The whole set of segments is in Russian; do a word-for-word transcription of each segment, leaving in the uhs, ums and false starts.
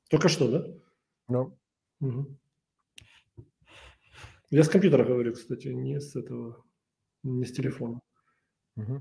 Только что, да? Ну. Мгм. Я с компьютера говорю, кстати, не с этого, не с телефона. Мгм.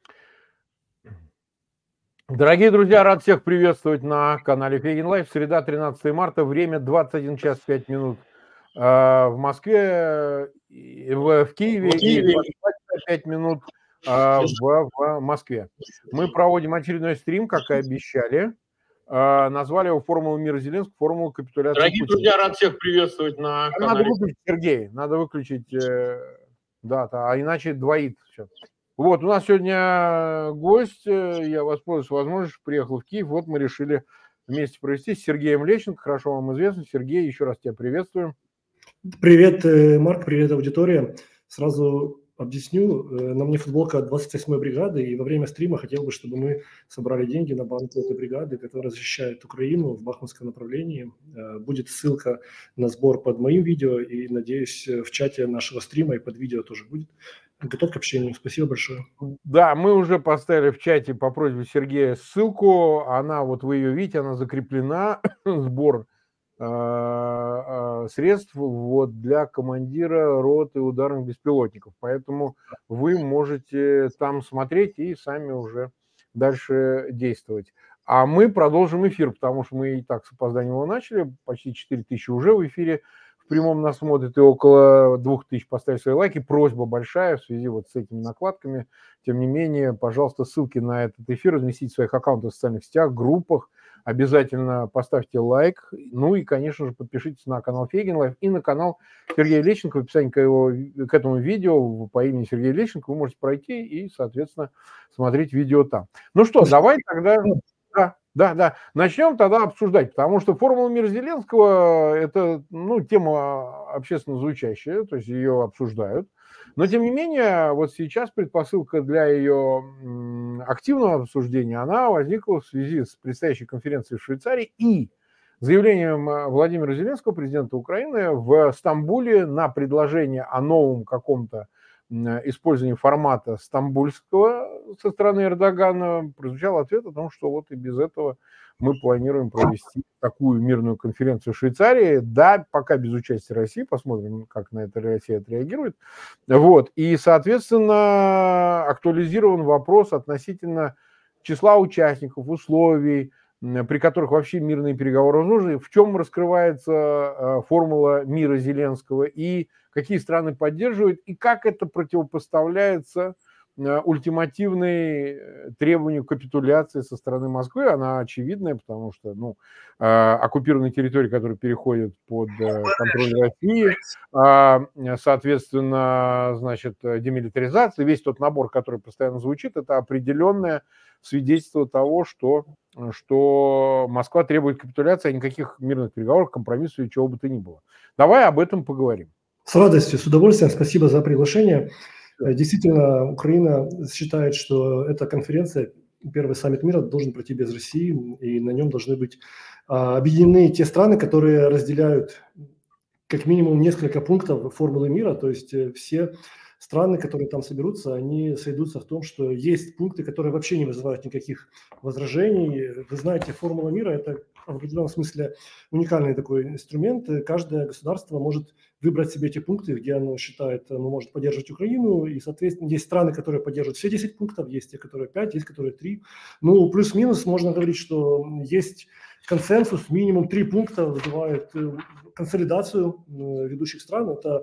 Дорогие друзья, рад всех приветствовать на канале Фейгин Лайф. Среда, тринадцатое марта, время двадцать один час пять минут э, в Москве, и в, в Киеве В и Киеве. двадцать два часа пять минут э, в, в Москве. Мы проводим очередной стрим, как и обещали. Э, назвали его «Формула мира Зеленского», «Формула капитуляции Дорогие Путина». друзья, рад всех приветствовать на А надо канале. выключить, Сергей, надо выключить, э, да, а иначе двоит все. Вот, у нас сегодня гость, э, я воспользовался возможностью, приехал в Киев, вот мы решили вместе провести с Сергеем Лещенко, хорошо вам известно. Сергей, еще раз тебя приветствуем. Привет, э, Марк, привет, аудитория. Сразу объясню, э, на мне футболка двадцать восьмой бригады, и во время стрима хотел бы, чтобы мы собрали деньги на банку этой бригады, которая защищает Украину в бахмутском направлении. Э, Будет ссылка на сбор под моим видео, и, надеюсь, э, в чате нашего стрима и под видео тоже будет. Готов к общению. Спасибо большое. Да, мы уже поставили в чате по просьбе Сергея ссылку, она, вот вы ее видите, она закреплена, сбор э, э, средств вот, для командира роты ударных беспилотников. Поэтому вы можете там смотреть и сами уже дальше действовать. А мы продолжим эфир, потому что мы и так с опозданием его начали, почти четыре тысячи уже в эфире. В прямом нас смотрит и около двух тысяч поставить свои лайки. Просьба большая в связи вот с этими накладками. Тем не менее, пожалуйста, ссылки на этот эфир разместите в своих аккаунтах в социальных сетях, группах. Обязательно поставьте лайк. Ну и, конечно же, подпишитесь на канал Фейгин Лайф и на канал Сергея Лещенко. В описании к, его, к этому видео по имени Сергея Лещенко вы можете пройти и, соответственно, смотреть видео там. Ну что, давай тогда... Да, да, да. Начнем тогда обсуждать, потому что формула мира Зеленского – это, ну, тема общественно звучащая, то есть ее обсуждают. Но, тем не менее, вот сейчас предпосылка для ее активного обсуждения, она возникла в связи с предстоящей конференцией в Швейцарии и заявлением Владимира Зеленского, президента Украины, в Стамбуле на предложение о новом каком-то использовании формата стамбульского со стороны Эрдогана прозвучал ответ о том, что вот и без этого мы планируем провести такую мирную конференцию в Швейцарии. Да, пока без участия России, посмотрим, как на это Россия отреагирует. Вот. И, соответственно, актуализирован вопрос относительно числа участников, условий, при которых вообще мирные переговоры нужны, в чем раскрывается формула мира Зеленского и какие страны поддерживают, и как это противопоставляется ультимативной требованию капитуляции со стороны Москвы. Она очевидная, потому что ну, оккупированные территории, которые переходят под контроль России, соответственно, значит, демилитаризация, весь тот набор, который постоянно звучит, это определенное свидетельство того, что, что Москва требует капитуляции, а никаких мирных переговоров, компромиссов и чего бы то ни было. Давай об этом поговорим. С радостью, с удовольствием. Спасибо за приглашение. Действительно, Украина считает, что эта конференция, первый саммит мира, должен пройти без России, и на нем должны быть а, объединены те страны, которые разделяют как минимум несколько пунктов формулы мира, то есть все страны, которые там соберутся, они сойдутся в том, что есть пункты, которые вообще не вызывают никаких возражений. Вы знаете, формула мира – это в определенном смысле уникальный такой инструмент. Каждое государство может выбрать себе те пункты, где оно считает, оно может поддерживать Украину, и, соответственно, есть страны, которые поддерживают все десять пунктов, есть те, которые пять, есть которые три. Ну, плюс-минус можно говорить, что есть консенсус, минимум три пункта вызывают консолидацию ведущих стран. Это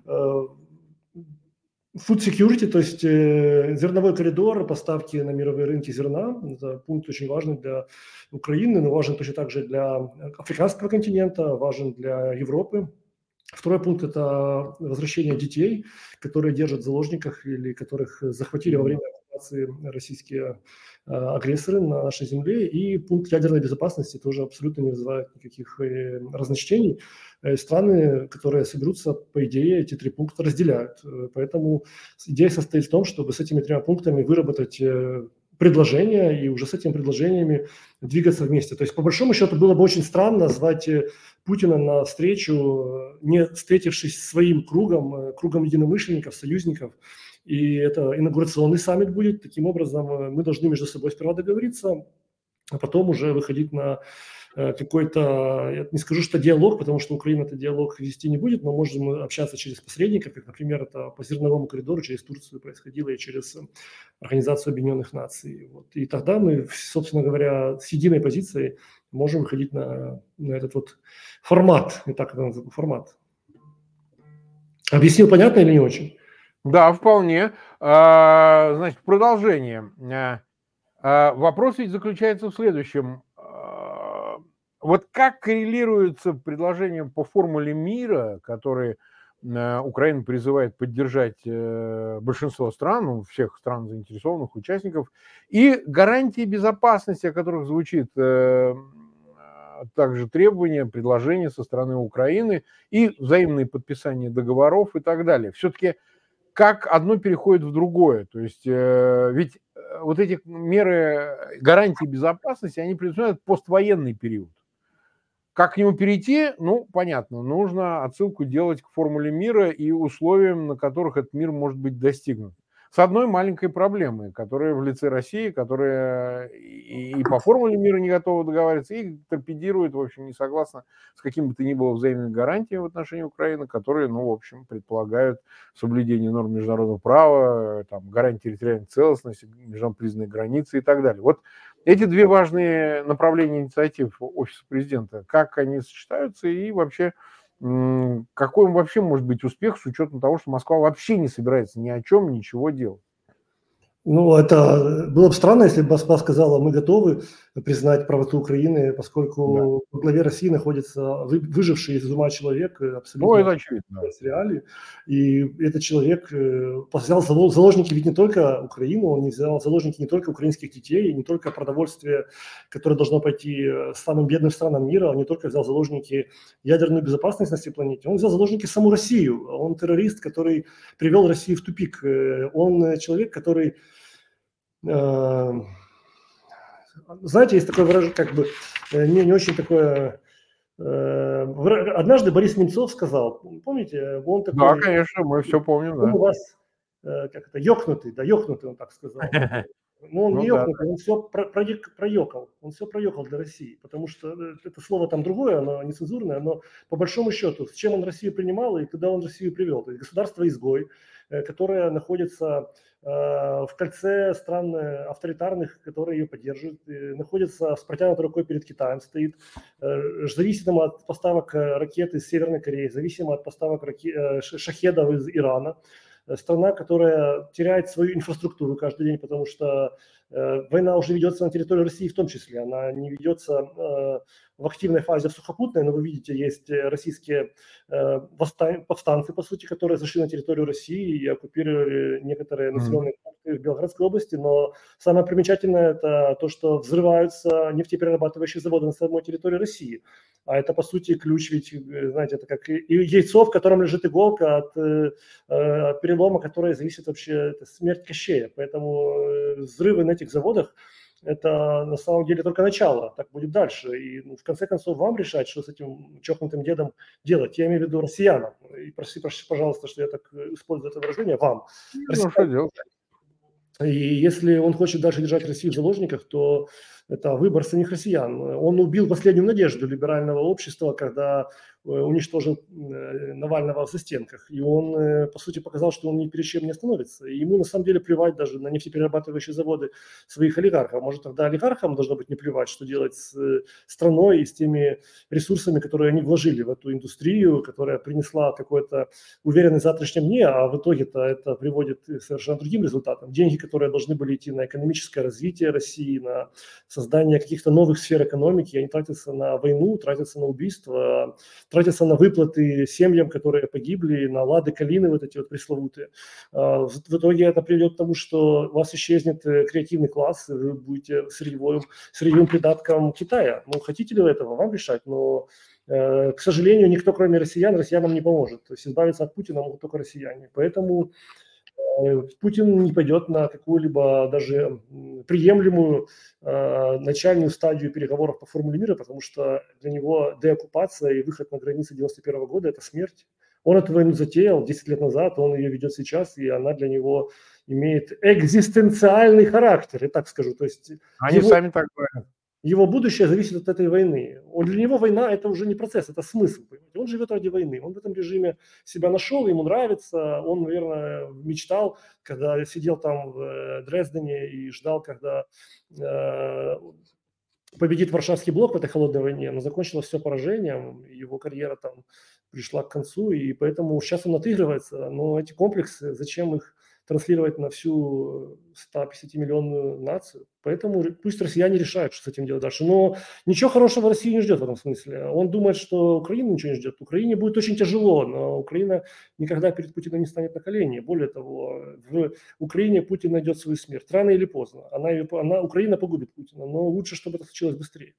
food security, то есть э, зерновой коридор, поставки на мировые рынки зерна. Это пункт очень важный для Украины, но важен точно так же для африканского континента, важен для Европы. Второй пункт – это возвращение детей, которые держат в заложниках или которых захватили во время оккупации российские э, агрессоры на нашей земле. И пункт ядерной безопасности тоже абсолютно не вызывает никаких э, разночтений. Э, страны, которые соберутся, по идее, эти три пункта разделяют. Поэтому идея состоит в том, чтобы с этими тремя пунктами выработать э, предложения и уже с этими предложениями двигаться вместе. То есть, по большому счету, было бы очень странно звать Путина на встречу, не встретившись своим кругом, кругом единомышленников, союзников. И это инаугурационный саммит будет. Таким образом, мы должны между собой сперва договориться, а потом уже выходить на какой-то, я не скажу, что диалог, потому что Украина этот диалог вести не будет, но можем общаться через посредников, как, например, это по зерновому коридору через Турцию происходило и через Организацию Объединенных Наций. Вот. И тогда мы, собственно говоря, с единой позицией можем выходить на, на этот вот формат, не так это называется, формат. Объяснил понятно или не очень? Да, вполне. А, значит, продолжение. А, вопрос ведь заключается в следующем. А, вот как коррелируется предложение по формуле мира, которые а, Украина призывает поддержать а, большинство стран, ну, всех стран заинтересованных, участников, и гарантии безопасности, о которых звучит а, также требования, предложения со стороны Украины и взаимные подписания договоров и так далее. Все-таки как одно переходит в другое. То есть э, ведь вот эти меры гарантии безопасности, они предусматривают поствоенный период. Как к нему перейти? Ну, понятно, нужно отсылку делать к формуле мира и условиям, на которых этот мир может быть достигнут. С одной маленькой проблемой, которая в лице России, которая и, и по формуле мира не готова договариваться, и торпедирует, в общем, не согласна с каким бы то ни было взаимными гарантиями в отношении Украины, которые, ну, в общем, предполагают соблюдение норм международного права, там, гарантии территориальной целостности, международно признанные границы и так далее. Вот эти две важные направления инициатив Офиса президента, как они сочетаются и вообще какой вообще может быть успех с учетом того, что Москва вообще не собирается ни о чем ничего делать? Ну, это было бы странно, если бы Москва сказала, мы готовы признать правоту Украины, поскольку да. во главе России находится вы, выживший из ума человек, абсолютно. Ну, это очевидно. Реалии. И этот человек взял в заложники ведь не только Украину, он не взял в заложники не только украинских детей, не только продовольствие, которое должно пойти самым бедным странам мира, он не только взял в заложники ядерную безопасность на всей планете, он взял в заложники саму Россию. Он террорист, который привел Россию в тупик. Он человек, который... Знаете, есть такое выражение, как бы, не, не очень такое... Однажды Борис Немцов сказал, помните, он такой... Да, конечно, мы все помним, он да. у вас, как это, ёкнутый, да, ёкнутый, он так сказал. Но он Ну, не да, ёкнутый, он все про, про, проёкал, он все проёкал для России, потому что это слово там другое, оно нецензурное, но по большому счету, с чем он Россию принимал и куда он Россию привел. То есть государство-изгой, которое находится в кольце стран авторитарных, которые ее поддерживают, находится с протянутой рукой перед Китаем, стоит, зависимо от поставок ракет из Северной Кореи, зависимо от поставок ракет, шахедов из Ирана. Страна, которая теряет свою инфраструктуру каждый день, потому что э, война уже ведется на территории России в том числе. Она не ведется э, в активной фазе в сухопутной, но вы видите, есть российские э, восстан- повстанцы, по сути, которые зашли на территорию России и оккупировали некоторые населенные пункты в Белгородской области. Но самое примечательное это то, что взрываются нефтеперерабатывающие заводы на самой территории России. А это, по сути, ключ, ведь, знаете, это как яйцо, в котором лежит иголка от, от перелома, которое зависит вообще, это смерть Кощея. Поэтому взрывы на этих заводах – это на самом деле только начало, так будет дальше. И ну, в конце концов вам решать, что с этим чокнутым дедом делать. Я имею в виду россиянам. И проси, проси, пожалуйста, что я так использую это выражение, вам. Ну, что делать? И если он хочет дальше держать Россию в заложниках, то это выбор самих россиян. Он убил последнюю надежду либерального общества, когда уничтожил Навального в застенках. И он, по сути, показал, что он ни перед чем не остановится. И ему, на самом деле, плевать даже на нефтеперерабатывающие заводы своих олигархов. Может, тогда олигархам должно быть не плевать, что делать с страной и с теми ресурсами, которые они вложили в эту индустрию, которая принесла какой-то уверенность в завтрашнем дне, а в итоге-то это приводит к совершенно другим результатам. Деньги, которые должны были идти на экономическое развитие России, на создание каких-то новых сфер экономики, они тратятся на войну, тратятся на убийство, тратятся на выплаты семьям, которые погибли, на лады, калины, вот эти вот пресловутые. В итоге это приведет к тому, что у вас исчезнет креативный класс, вы будете сырьевым, сырьевым придатком Китая. Ну, хотите ли вы этого, вам решать, но, к сожалению, никто, кроме россиян, россиянам не поможет. То есть избавиться от Путина могут только россияне. Поэтому Путин не пойдет на какую-либо даже приемлемую э, начальную стадию переговоров по формуле мира, потому что для него деоккупация и выход на границы девяносто первого года – это смерть. Он эту войну затеял десять лет назад, он ее ведет сейчас, и она для него имеет экзистенциальный характер, я так скажу. То есть Они его... сами так говорят. его будущее зависит от этой войны. Он, для него война – это уже не процесс, это смысл. Понимаете? Он живет ради войны, он в этом режиме себя нашел, ему нравится. Он, наверное, мечтал, когда сидел там в Дрездене и ждал, когда э, победит Варшавский блок в этой холодной войне, но закончилось все поражением, его карьера там пришла к концу, и поэтому сейчас он отыгрывается. Но эти комплексы, зачем их транслировать на всю сто пятидесятимиллионную нацию? Поэтому пусть россияне решают, что с этим делать дальше. Но ничего хорошего России не ждет в этом смысле. Он думает, что Украину ничего не ждет. Украине будет очень тяжело, но Украина никогда перед Путиным не станет на колени. Более того, в Украине Путин найдет свою смерть. Рано или поздно. Она, ее, она, Украина погубит Путина, но лучше, чтобы это случилось быстрее.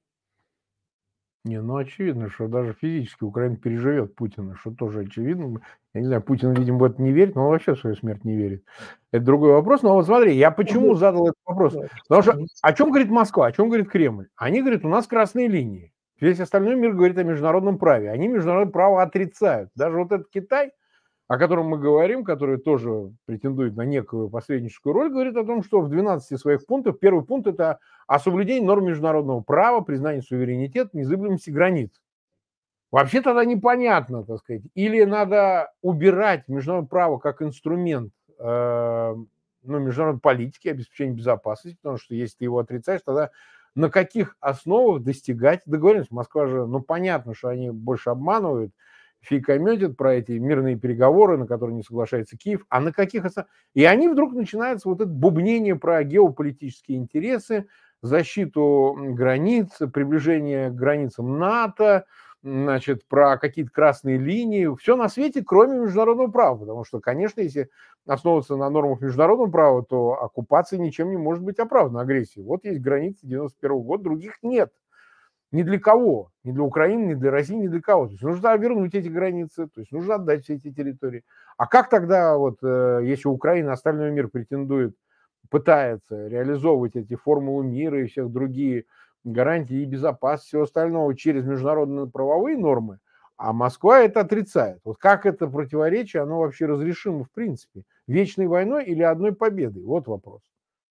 Не, ну очевидно, что даже физически Украина переживет Путина, что тоже очевидно. Я не знаю, Путин, видимо, в это не верит, но он вообще в свою смерть не верит. Это другой вопрос. Но вот смотри, я почему задал этот вопрос? Потому что о чем говорит Москва, о чем говорит Кремль? Они говорят, у нас красные линии. Весь остальной мир говорит о международном праве. Они международное право отрицают. Даже вот этот Китай, о котором мы говорим, который тоже претендует на некую посредническую роль, говорит о том, что в двенадцати своих пунктах первый пункт – это о соблюдении норм международного права, признании суверенитета, незыблемости границ. Вообще тогда непонятно, так сказать, или надо убирать международное право как инструмент э, ну, международной политики, обеспечения безопасности, потому что если ты его отрицаешь, тогда на каких основах достигать договоренности? Москва же, ну понятно, что они больше обманывают, фейкометят про эти мирные переговоры, на которые не соглашается Киев, а на каких основах? И они вдруг начинаются вот это бубнение про геополитические интересы, защиту границ, приближение к границам НАТО, значит, про какие-то красные линии, все на свете, кроме международного права, потому что, конечно, если основываться на нормах международного права, то оккупация ничем не может быть оправдана, агрессией. Вот есть границы девяносто первого года, других нет. Ни для кого, ни для Украины, ни для России, ни для кого. То есть нужно вернуть эти границы, то есть нужно отдать все эти территории. А как тогда, вот, если Украина, остальной мир претендует, пытается реализовывать эти формулы мира и всех другие гарантии и безопасности, всего остального через международные правовые нормы, а Москва это отрицает. Вот как это противоречие, оно вообще разрешимо в принципе? Вечной войной или одной победой? Вот вопрос.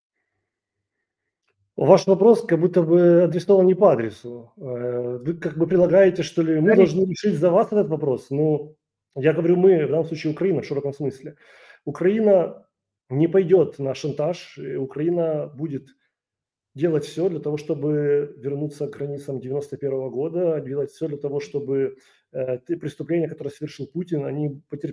Ваш вопрос как будто бы адресован не по адресу. Вы как бы предлагаете, что ли, мы должны решить за вас этот вопрос. Ну, я говорю мы, в данном случае Украина в широком смысле. Украина не пойдет на шантаж, и Украина будет делать все для того, чтобы вернуться к границам девяносто первого года, делать все для того, чтобы э, те преступления, которые совершил Путин, они потерп...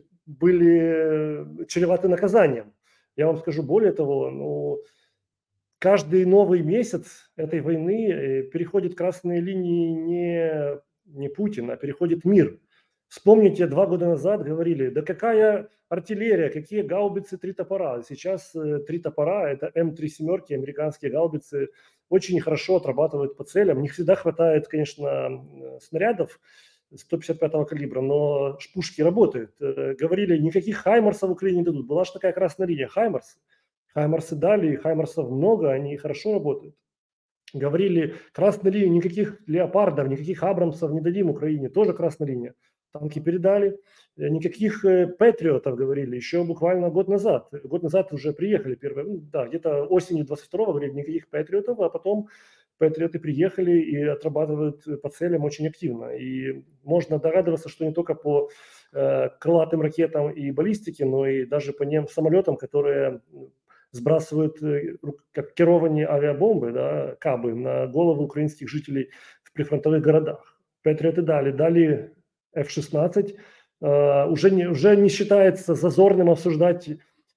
были чреваты наказанием. Я вам скажу более того, ну, каждый новый месяц этой войны переходит красные линии не, не Путин, а переходит мир. Вспомните, два года назад говорили, да какая артиллерия, какие гаубицы три топора. Сейчас э, три топора, это эм три семерки, американские гаубицы, очень хорошо отрабатывают по целям. Не всегда хватает, конечно, снарядов сто пятьдесят пятого калибра, но пушки работают. Э, говорили, никаких хаймарсов в Украине не дадут. Была же такая красная линия, хаймарсы. Хаймарсы дали, хаймарсов много, они хорошо работают. Говорили, красная линия, никаких леопардов, никаких абрамсов не дадим Украине, тоже красная линия. Танки передали, никаких патриотов, говорили, еще буквально год назад. Год назад уже приехали первые, ну, да, где-то осенью двадцать второго говорили, никаких патриотов, а потом патриоты приехали и отрабатывают по целям очень активно. И можно догадываться, что не только по э, крылатым ракетам и баллистике, но и даже по нем самолетам, которые сбрасывают как керованные авиабомбы, да, кабы на головы украинских жителей в прифронтовых городах. Патриоты дали, дали эф шестнадцать. Uh, уже, не, уже не считается зазорным обсуждать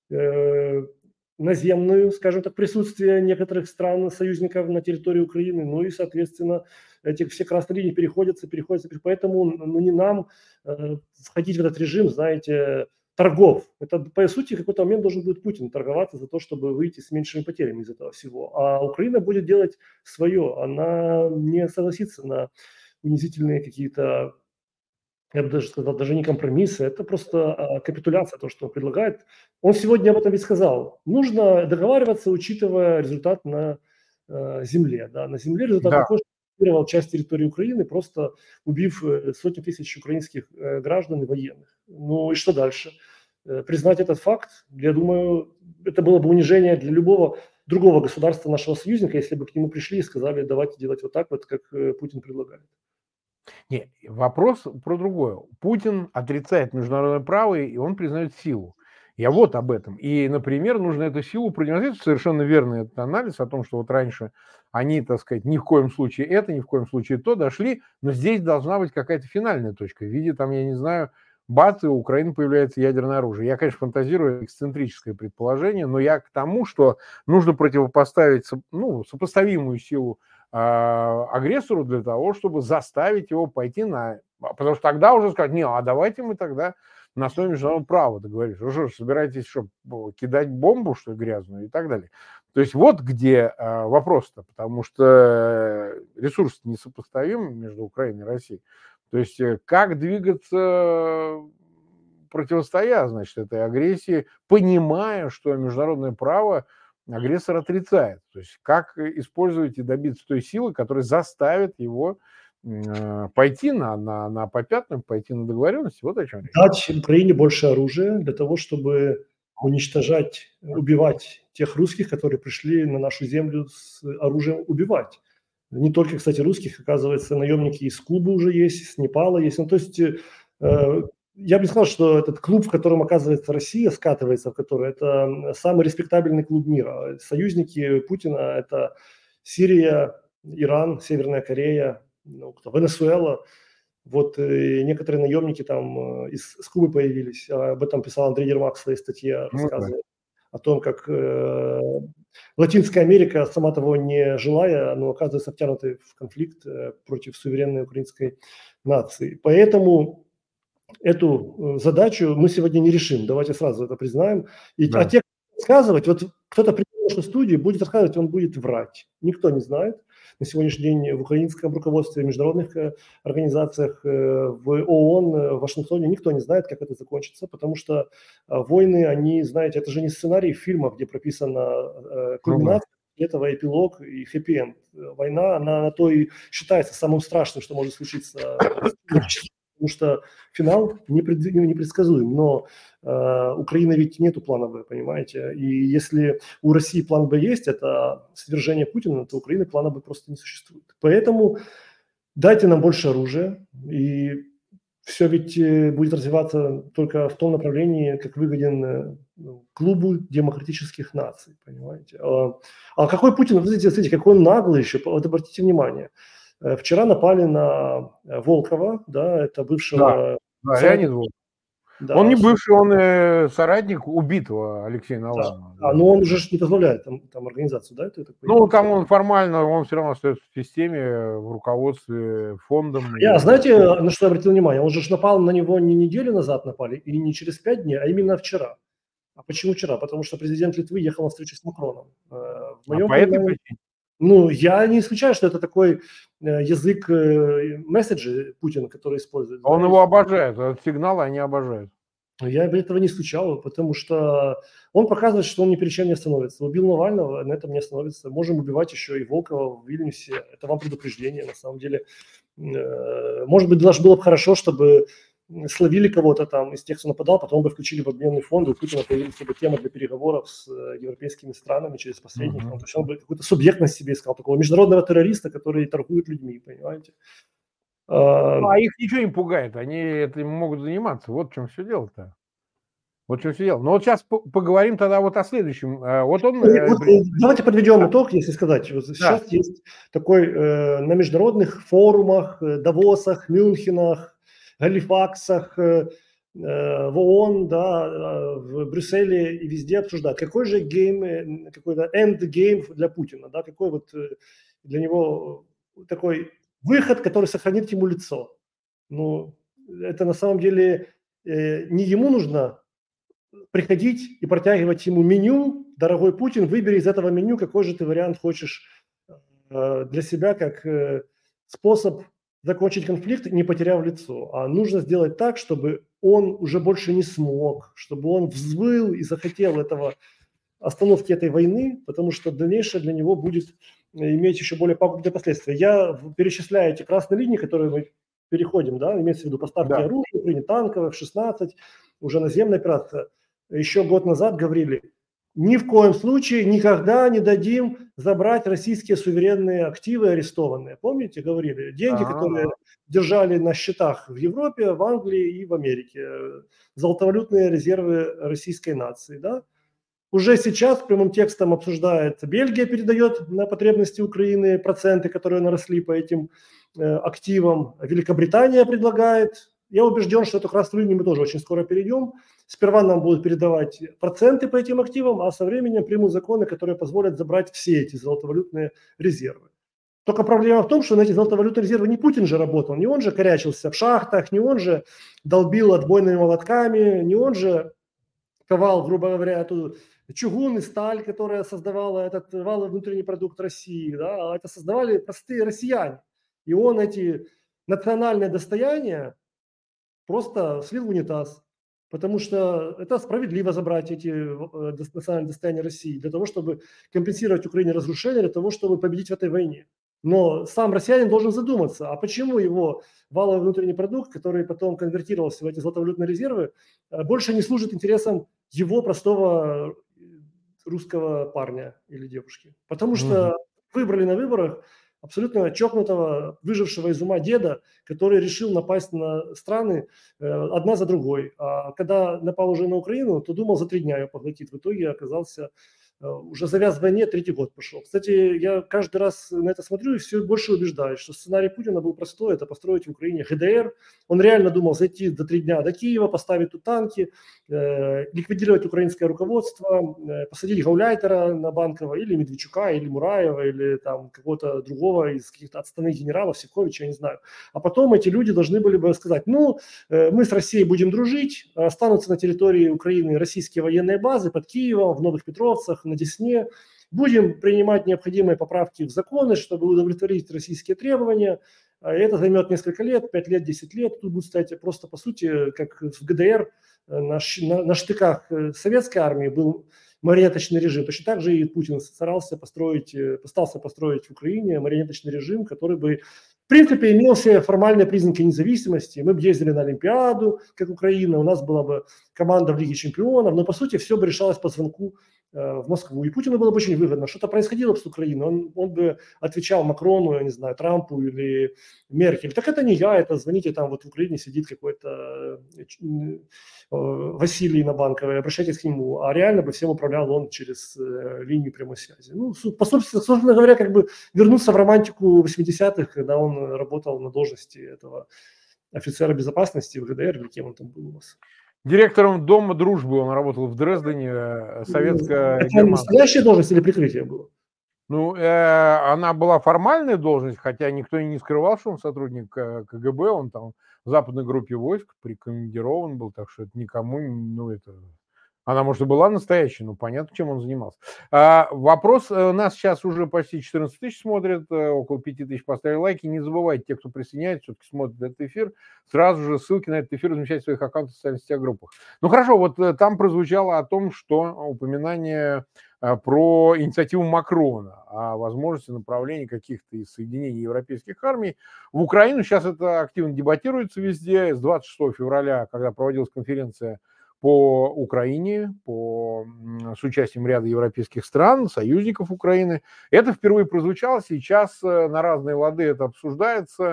uh, наземную, скажем так, присутствие некоторых стран-союзников на территории Украины. Ну и, соответственно, эти все красные линии переходятся, переходятся. Поэтому ну, не нам uh, входить в этот режим, знаете, торгов. Это, по сути, в какой-то момент должен будет Путин торговаться за то, чтобы выйти с меньшими потерями из этого всего. А Украина будет делать свое. Она не согласится на унизительные какие-то, я бы даже сказал, даже не компромиссы, это просто а, капитуляция, то, что он предлагает. Он сегодня об этом ведь сказал. Нужно договариваться, учитывая результат на э, земле. Да? На земле результат да. такой, что оккупировал часть территории Украины, просто убив сотни тысяч украинских э, граждан и военных. Ну и что дальше? Э, признать этот факт, я думаю, это было бы унижение для любого другого государства, нашего союзника, если бы к нему пришли и сказали, давайте делать вот так вот, как Путин предлагает. Не, вопрос про другое. Путин отрицает международное право, и он признает силу. Я вот об этом. И, например, нужно эту силу продемонстрировать. Совершенно верный этот анализ о том, что вот раньше они, так сказать, ни в коем случае это, ни в коем случае то дошли, но здесь должна быть какая-то финальная точка. В виде, там, я не знаю, бац, и у Украины появляется ядерное оружие. Я, конечно, фантазирую, эксцентрическое предположение, но я к тому, что нужно противопоставить, ну, сопоставимую силу агрессору для того, чтобы заставить его пойти на... Потому что тогда уже сказать, не, а давайте мы тогда на основе международного права договоримся. Вы что, собираетесь что, кидать бомбу, что ли, грязную и так далее. То есть вот где а, вопрос-то, потому что ресурс несопоставим между Украиной и Россией. То есть как двигаться, противостоя, значит, этой агрессии, понимая, что международное право агрессор отрицает. То есть как использовать и добиться той силы, которая заставит его э, пойти на, на, на попятную, пойти на договоренности. Вот о чем речь. Дать Украине больше оружия для того, чтобы уничтожать, убивать тех русских, которые пришли на нашу землю с оружием убивать. Не только, кстати, русских, оказывается, наемники из Кубы уже есть, из Непала есть. Ну, то есть э, я бы не сказал, что этот клуб, в котором, оказывается, Россия скатывается, в который, это самый респектабельный клуб мира. Союзники Путина – это Сирия, Иран, Северная Корея, ну, кто, Венесуэла. Вот и некоторые наемники там из, из Кубы появились. Об этом писал Андрей Ермак в своей статье, рассказывает о том, как э, Латинская Америка, сама того не желая, но оказывается втянутой в конфликт э, против суверенной украинской нации. Поэтому эту задачу мы сегодня не решим. Давайте сразу это признаем. И, да. А те, кто рассказывать, вот кто-то придет в нашу студию, будет рассказывать, он будет врать. Никто не знает. На сегодняшний день в украинском руководстве, в международных организациях, в ООН, в Вашингтоне никто не знает, как это закончится, потому что войны, они, знаете, это же не сценарий фильма, где прописана кульминация этого, эпилог и хэппи-энд. Война, она на то и считается самым страшным, что может случиться, потому что финал непредсказуем. Но э, Украина ведь нету плана Б, понимаете? И если у России план Б есть, это свержение Путина, то у Украины плана Б просто не существует. Поэтому дайте нам больше оружия, и все ведь будет развиваться только в том направлении, как выгоден клубу демократических наций, понимаете? А, а какой Путин, вы знаете, смотрите, какой он наглый еще, вот обратите внимание. Вчера напали на Волкова, да, это бывшего... Да, да, Леонид Волков. Да, он не бывший, он э, соратник убитого Алексея Навального. Да, да. Но он уже не позволяет там, там организацию, да? Это, ну, там он формально, он все равно остается в системе, в руководстве фондом. Я, знаете, на что я обратил внимание? Он же напал на него не неделю назад напали, и не через пять дней, а именно вчера. А почему вчера? Потому что президент Литвы ехал на встречу с Макроном. В моем а по этой причине? Ну, я не исключаю, что это такой э, язык э, месседжа Путина, который использует. Он знаете? Его обожает, этот сигнал они обожают. Я этого не исключал, потому что он показывает, что он ни перед чем не остановится. Убил Навального, на этом не остановится. Можем убивать еще и Волкова в Вильнюсе. Это вам предупреждение, на самом деле. Э, может быть, даже было бы хорошо, чтобы словили кого-то там из тех, кто нападал, потом бы включили в обменный фонд, и у Путина появилась бы тема для переговоров с европейскими странами через посредников. Mm-hmm. То есть он бы какую-то субъектность себе искал, такого международного террориста, который торгует людьми, понимаете? Ну, а их ничего не пугает, они этим могут заниматься. Вот в чем все дело-то. Вот в чем все дело. Но вот сейчас поговорим тогда вот о следующем. Вот он... Вот, давайте подведем итог, если сказать. Вот да. Сейчас есть такой э, на международных форумах, Давосах, Мюнхенах, Галифаксах, э, в ООН, да, в Брюсселе и везде обсуждают, какой же гейм, какой-то энд-гейм для Путина, да, какой вот для него такой выход, который сохранит ему лицо. Ну, это на самом деле э, не ему нужно приходить и протягивать ему меню, дорогой Путин, выбери из этого меню, какой же ты вариант хочешь э, для себя, как э, способ закончить конфликт, не потеряв лицо. А нужно сделать так, чтобы он уже больше не смог, чтобы он взвыл и захотел этого остановки этой войны, потому что дальнейшее для него будет иметь еще более пагубные последствия. Я перечисляю эти красные линии, которые мы переходим, да, имеется в виду поставки да. оружия, принят танков, эф шестнадцать, уже наземная операция. Еще год назад говорили, ни в коем случае никогда не дадим забрать российские суверенные активы арестованные. Помните, говорили, деньги, которые держали на счетах в Европе, в Англии и в Америке, золотовалютные резервы российской нации, да? Уже сейчас прямым текстом обсуждает, Бельгия передает на потребности Украины проценты, которые наросли по этим э, активам. Великобритания предлагает. Я убежден, что эту красную линию мы тоже очень скоро перейдем. Сперва нам будут передавать проценты по этим активам, а со временем примут законы, которые позволят забрать все эти золотовалютные резервы. Только проблема в том, что на эти золотовалютные резервы не Путин же работал, не он же корячился в шахтах, не он же долбил отбойными молотками, не он же ковал, грубо говоря, эту чугун и сталь, которая создавала этот валовый внутренний продукт России, да, а это создавали простые россияне. И он эти национальные достояния просто слил в унитаз, потому что это справедливо забрать эти национальные достояния России для того, чтобы компенсировать Украине разрушение, для того, чтобы победить в этой войне. Но сам россиянин должен задуматься, а почему его валовый внутренний продукт, который потом конвертировался в эти золотовалютные резервы, больше не служит интересам его простого русского парня или девушки. Потому что выбрали на выборах абсолютно чокнутого, выжившего из ума деда, который решил напасть на страны э, одна за другой. А когда напал уже на Украину, то думал, за три дня ее поглотит. В итоге оказался э, уже завяз в войне, третий год пошел. Кстати, я каждый раз на это смотрю и все больше убеждаюсь, что сценарий Путина был простой, это построить в Украине ГДР. Он реально думал зайти за три дня до Киева, поставить тут танки, э, ликвидировать украинское руководство, э, посадить Гауляйтера на Банкова или Медведчука, или Мураева, или там какого-то другого из каких-то отставных генералов, Сивковича, я не знаю. А потом эти люди должны были бы сказать, ну, э, мы с Россией будем дружить, останутся на территории Украины российские военные базы под Киевом, в Новых Петровцах, на Десне. Будем принимать необходимые поправки в законы, чтобы удовлетворить российские требования. Это займет несколько лет, пять лет, десять лет. Тут будет, кстати, просто по сути, как в ГДР, на, на, на штыках советской армии был марионеточный режим. Точно так же и Путин старался построить, пытался построить в Украине марионеточный режим, который бы, в принципе, имел все формальные признаки независимости. Мы бы ездили на Олимпиаду, как Украина, у нас была бы команда в Лиге чемпионов, но, по сути, все бы решалось по звонку в Москву. И Путину было бы очень выгодно. Что-то происходило бы с Украиной, он, он бы отвечал Макрону, я не знаю, Трампу или Меркель. Так это не я, это звоните, там вот в Украине сидит какой-то Василий на Банковой, обращайтесь к нему. А реально бы всем управлял он через линию прямой связи. Ну, по собственно, собственно говоря, как бы вернуться в романтику восьмидесятых, когда он работал на должности этого офицера безопасности в ГДР, или кем он там был у вас. Директором Дома дружбы он работал в Дрездене, советская Это настоящая должность или прикрытие было? Ну, э, она была формальная должность, хотя никто и не скрывал, что он сотрудник КГБ, он там в западной группе войск прикомандирован был, так что это никому, ну, это... Она, может, и была настоящей, но понятно, чем он занимался. А, вопрос, нас сейчас уже почти четырнадцать тысяч смотрят, около пять тысяч поставили лайки. Не забывайте, те, кто присоединяется, все-таки смотрят этот эфир, сразу же ссылки на этот эфир размещать в своих аккаунтах в социальных сетях, группах. Ну, хорошо, вот там прозвучало о том, что упоминание про инициативу Макрона о возможности направления каких-то из соединений европейских армий в Украину. Сейчас это активно дебатируется везде. С двадцать шестого февраля, когда проводилась конференция по Украине, по, с участием ряда европейских стран, союзников Украины. Это впервые прозвучало, сейчас на разные лады это обсуждается,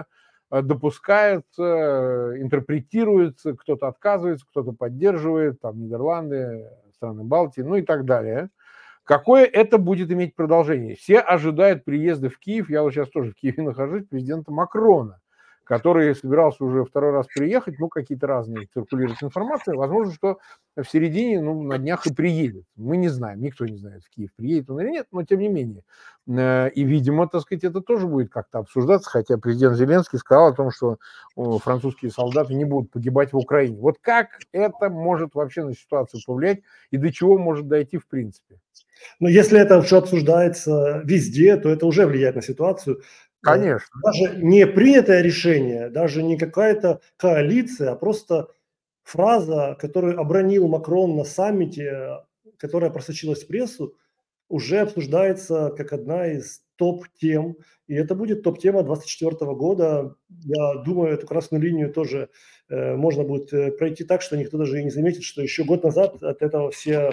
допускается, интерпретируется, кто-то отказывается, кто-то поддерживает, там Нидерланды, страны Балтии, ну и так далее. Какое это будет иметь продолжение? Все ожидают приезда в Киев, я вот сейчас тоже в Киеве нахожусь, президента Макрона, который собирался уже второй раз приехать, ну, какие-то разные циркулируют информации, возможно, что в середине, ну, на днях и приедет. Мы не знаем, никто не знает, в Киев приедет он или нет, но тем не менее. И, видимо, так сказать, это тоже будет как-то обсуждаться, хотя президент Зеленский сказал о том, что французские солдаты не будут погибать в Украине. Вот как это может вообще на ситуацию повлиять и до чего может дойти в принципе? Но если это все обсуждается везде, то это уже влияет на ситуацию. Конечно. Даже не принятое решение, даже не какая-то коалиция, а просто фраза, которую обронил Макрон на саммите, которая просочилась в прессу, уже обсуждается как одна из топ-тем. И это будет топ-тема двадцать четвёртого года. Я думаю, эту красную линию тоже э, можно будет пройти так, что никто даже и не заметит, что еще год назад от этого все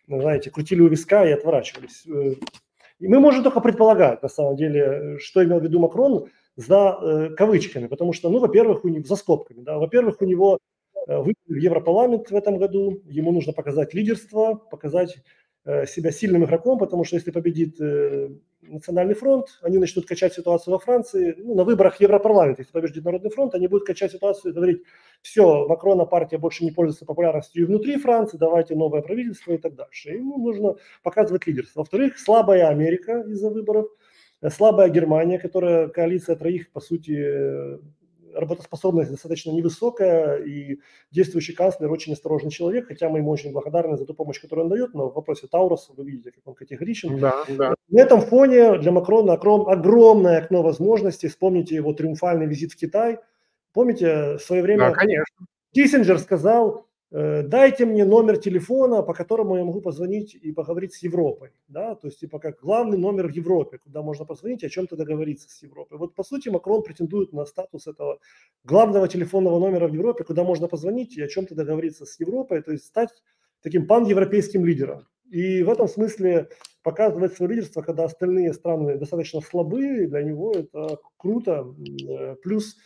знаете, крутили у виска и отворачивались. И мы можем только предполагать, на самом деле, что имел в виду Макрон за э, кавычками, потому что, ну, во-первых, у него, за скобками, да, во-первых, у него э, выборы в Европарламент в этом году, ему нужно показать лидерство, показать э, себя сильным игроком, потому что если победит э, Национальный фронт, они начнут качать ситуацию во Франции, ну, на выборах Европарламента, если победит Народный фронт, они будут качать ситуацию и говорить, все, Макрона партия больше не пользуется популярностью и внутри Франции, давайте новое правительство и так дальше. Ему нужно показывать лидерство. Во-вторых, слабая Америка из-за выборов, слабая Германия, которая коалиция троих, по сути, работоспособность достаточно невысокая, и действующий канцлер очень осторожный человек, хотя мы ему очень благодарны за ту помощь, которую он дает, но в вопросе Тауруса вы видите, как он категоричен. Да, да. На этом фоне для Макрона огромное окно возможностей. Вспомните его триумфальный визит в Китай. Помните, в свое время Да, конечно. Киссинджер сказал, дайте мне номер телефона, по которому я могу позвонить и поговорить с Европой. Да? То есть, типа, как главный номер в Европе, куда можно позвонить и о чем-то договориться с Европой. Вот, по сути, Макрон претендует на статус этого главного телефонного номера в Европе, куда можно позвонить и о чем-то договориться с Европой, то есть стать таким паневропейским лидером. И в этом смысле показывать свое лидерство, когда остальные страны достаточно слабые, для него это круто. Плюс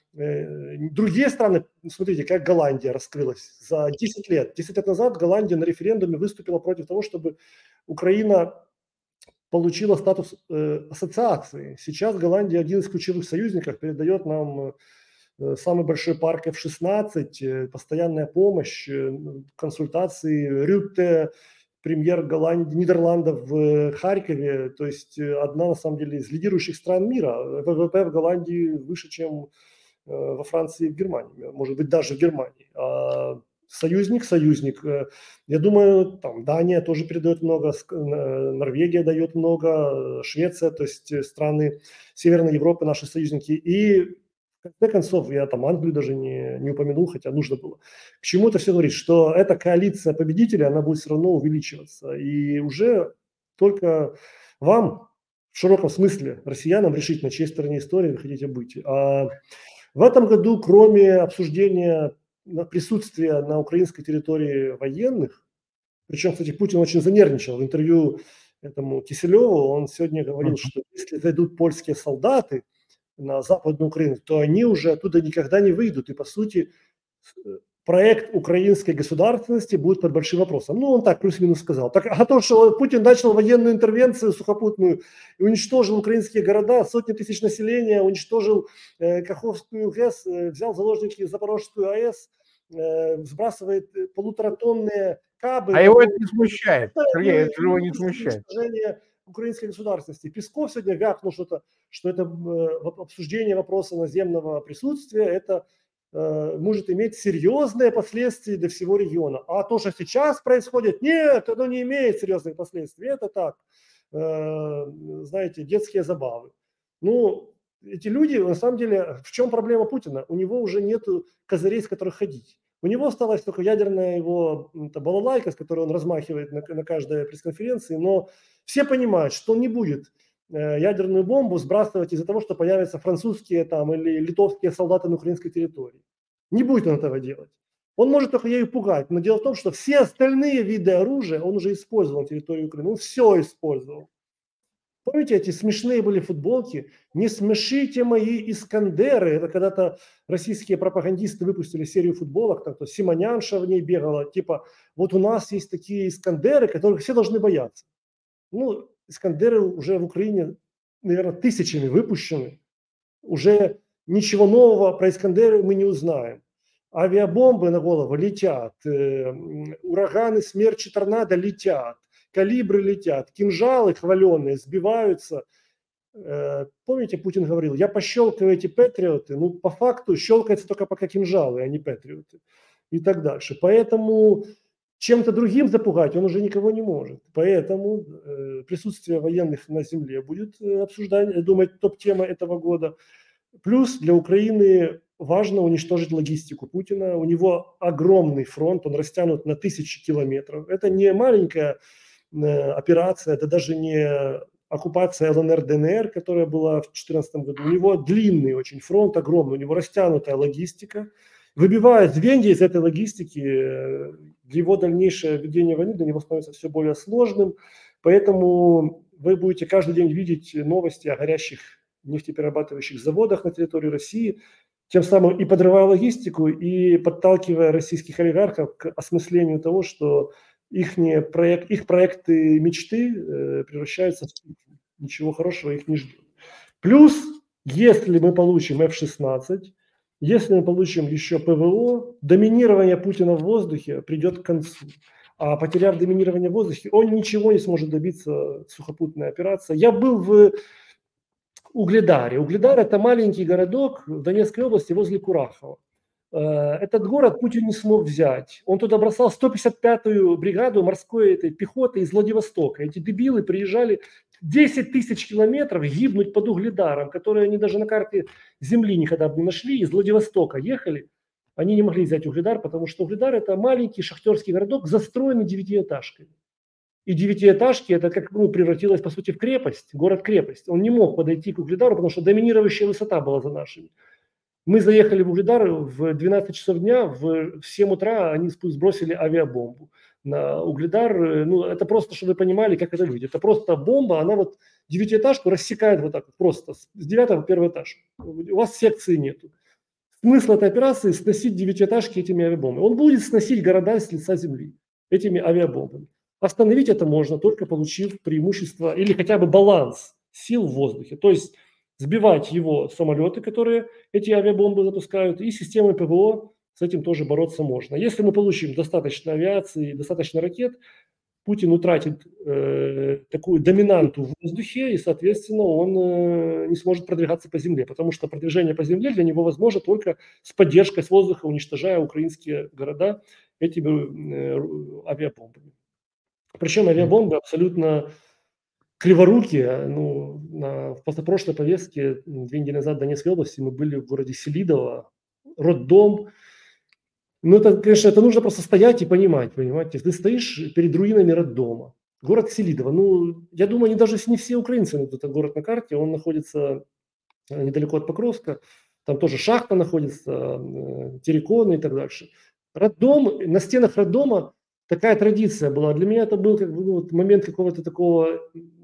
другие страны, смотрите, как Голландия раскрылась за десять лет. десять лет назад Голландия на референдуме выступила против того, чтобы Украина получила статус э, ассоциации. Сейчас Голландия один из ключевых союзников, передает нам э, самый большой парк эф шестнадцать, э, постоянная помощь, э, консультации. Рютте, премьер Голландии, Нидерландов в Харькове, то есть одна, на самом деле, из лидирующих стран мира. вэ вэ пэ в Голландии выше, чем во Франции и в Германии, может быть, даже в Германии. А союзник, союзник. Я думаю, там Дания тоже передает много, Норвегия дает много, Швеция, то есть страны Северной Европы, наши союзники. И в конце концов, я там Англию даже не, не упомянул, хотя нужно было. К чему это все говорит? Что эта коалиция победителей, она будет все равно увеличиваться. И уже только вам, в широком смысле, россиянам решить, на чьей стороне истории вы хотите быть. А в этом году, кроме обсуждения присутствия на украинской территории военных, причем, кстати, Путин очень занервничал в интервью этому Киселеву, он сегодня говорил, что если зайдут польские солдаты на Западную Украину, то они уже оттуда никогда не выйдут. И, по сути, проект украинской государственности будет под большим вопросом. Ну, он так плюс-минус сказал. Так, а то, что Путин начал военную интервенцию сухопутную и уничтожил украинские города, сотни тысяч населения, уничтожил э, Каховскую ГЭС, э, взял в заложники Запорожскую АЭС, э, сбрасывает полуторатонные кабы. А его это не смущает. Сергей, это его не смущает. Украинской государственности. Песков сегодня вякнул что-то, что это э, обсуждение вопроса наземного присутствия, это может иметь серьезные последствия для всего региона. А то, что сейчас происходит, нет, оно не имеет серьезных последствий. Это так, знаете, детские забавы. Ну, эти люди, на самом деле, в чем проблема Путина? У него уже нет козырей, с которых ходить. У него осталась только ядерная его балалайка, с которой он размахивает на, на каждой пресс-конференции, но все понимают, что он не будет ядерную бомбу сбрасывать из-за того, что появятся французские там, или литовские солдаты на украинской территории. Не будет он этого делать. Он может только ею пугать, но дело в том, что все остальные виды оружия он уже использовал на территории Украины. Он все использовал. Помните, эти смешные были футболки? Не смешите мои Искандеры. Это когда-то российские пропагандисты выпустили серию футболок, так то Симонянша в ней бегала, типа, вот у нас есть такие Искандеры, которых все должны бояться. Ну, Искандеры уже в Украине, наверное, тысячами выпущены. Уже ничего нового про Искандеры мы не узнаем. Авиабомбы на голову летят, э, ураганы, смерчи, торнадо летят, калибры летят, кинжалы хваленые сбиваются. Э, помните, Путин говорил, я пощелкаю эти патриоты, ну, по факту щелкается только пока кинжалы, а не патриоты. И так дальше. Поэтому чем-то другим запугать он уже никого не может. Поэтому э, присутствие военных на земле будет э, обсуждать, я думаю, топ-тема этого года. Плюс для Украины важно уничтожить логистику Путина. У него огромный фронт, он растянут на тысячи километров. Это не маленькая э, операция, это даже не оккупация эл эн эр дэ эн эр, которая была в две тысячи четырнадцатом году. У него длинный очень фронт, огромный, у него растянутая логистика. Выбивая звенья из этой логистики, его дальнейшее ведение войны для него становится все более сложным. Поэтому вы будете каждый день видеть новости о горящих нефтеперерабатывающих заводах на территории России, тем самым и подрывая логистику, и подталкивая российских олигархов к осмыслению того, что их, проект, их проекты мечты э, превращаются в ничего хорошего их не ждет. Плюс, если мы получим эф шестнадцать, если мы получим еще ПВО, доминирование Путина в воздухе придет к концу. А потеряв доминирование в воздухе, он ничего не сможет добиться, сухопутной операции. Я был в Угледаре. Угледар – это маленький городок в Донецкой области возле Курахова. Этот город Путин не смог взять. Он туда бросал сто пятьдесят пятую бригаду морской этой пехоты из Владивостока. Эти дебилы приезжали десять тысяч километров гибнуть под Угледаром, которые они даже на карте земли никогда бы не нашли. Из Владивостока ехали. Они не могли взять Угледар, потому что Угледар – это маленький шахтерский городок, застроенный девятиэтажками. И девятиэтажки это как ну, превратилось по сути в крепость, город-крепость. Он не мог подойти к Угледару, потому что доминирующая высота была за нашими. Мы заехали в Угледар в двенадцать часов дня, в семь утра они сбросили авиабомбу на Угледар. Ну, это просто, чтобы вы понимали, как это выглядит. Это просто бомба, она вот девятиэтажку рассекает вот так вот, просто с девятого в первый этаж. У вас секции нету. Смысл этой операции – сносить девятиэтажки этими авиабомбами. Он будет сносить города с лица земли этими авиабомбами. Остановить это можно, только получив преимущество или хотя бы баланс сил в воздухе. То есть сбивать его самолеты, которые эти авиабомбы запускают, и системой ПВО с этим тоже бороться можно. Если мы получим достаточно авиации, достаточно ракет, Путин утратит э, такую доминанту в воздухе, и, соответственно, он э, не сможет продвигаться по земле, потому что продвижение по земле для него возможно только с поддержкой с воздуха, уничтожая украинские города этими э, авиабомбами. Причем авиабомбы абсолютно криворукие. Ну, на, в позапрошлой повестке две недели назад в Донецкой области мы были в городе Селидово, роддом. Ну, это, конечно, это нужно просто стоять и понимать, понимаете. Ты стоишь перед руинами роддома. Город Селидово. Ну, я думаю, они даже не все украинцы найдут этот город на карте. Он находится недалеко от Покровска. Там тоже шахта находится, терриконы и так дальше. Роддом, на стенах роддома такая традиция была. Для меня это был как бы, ну, вот момент какого-то такого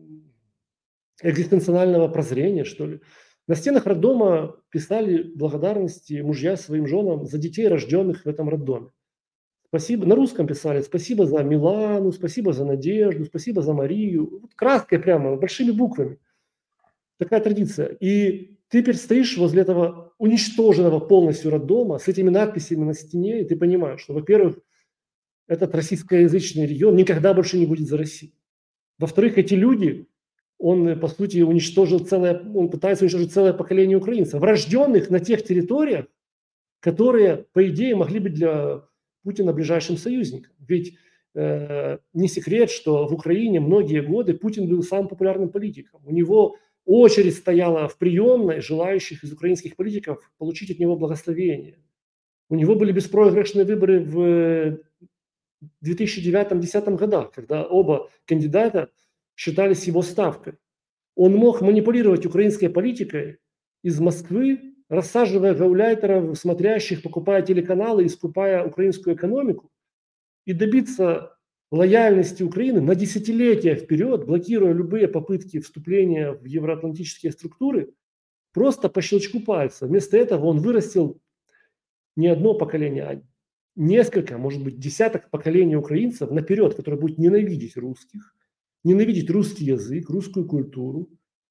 экзистенциального прозрения, что ли. На стенах роддома писали благодарности мужья своим женам за детей, рожденных в этом роддоме. Спасибо. На русском писали: спасибо за Милану, спасибо за Надежду, спасибо за Марию. Вот краской прямо, большими буквами. Такая традиция. И ты теперь стоишь возле этого уничтоженного полностью роддома с этими надписями на стене, и ты понимаешь, что, во-первых, этот российскоязычный регион никогда больше не будет за Россию. Во-вторых, эти люди, он, по сути, уничтожил целое, он пытается уничтожить целое поколение украинцев, рожденных на тех территориях, которые, по идее, могли быть для Путина ближайшим союзником. Ведь э, не секрет, что в Украине многие годы Путин был самым популярным политиком. У него очередь стояла в приемной желающих из украинских политиков получить от него благословение. У него были беспроигрышные выборы в две тысячи девятом — две тысячи десятом годах, когда оба кандидата считались его ставкой. Он мог манипулировать украинской политикой из Москвы, рассаживая гауляйтеров, смотрящих, покупая телеканалы и скупая украинскую экономику, и добиться лояльности Украины на десятилетия вперед, блокируя любые попытки вступления в евроатлантические структуры, просто по щелчку пальца. Вместо этого он вырастил не одно поколение, а несколько, может быть, десяток поколений украинцев наперед, которые будут ненавидеть русских, ненавидеть русский язык, русскую культуру.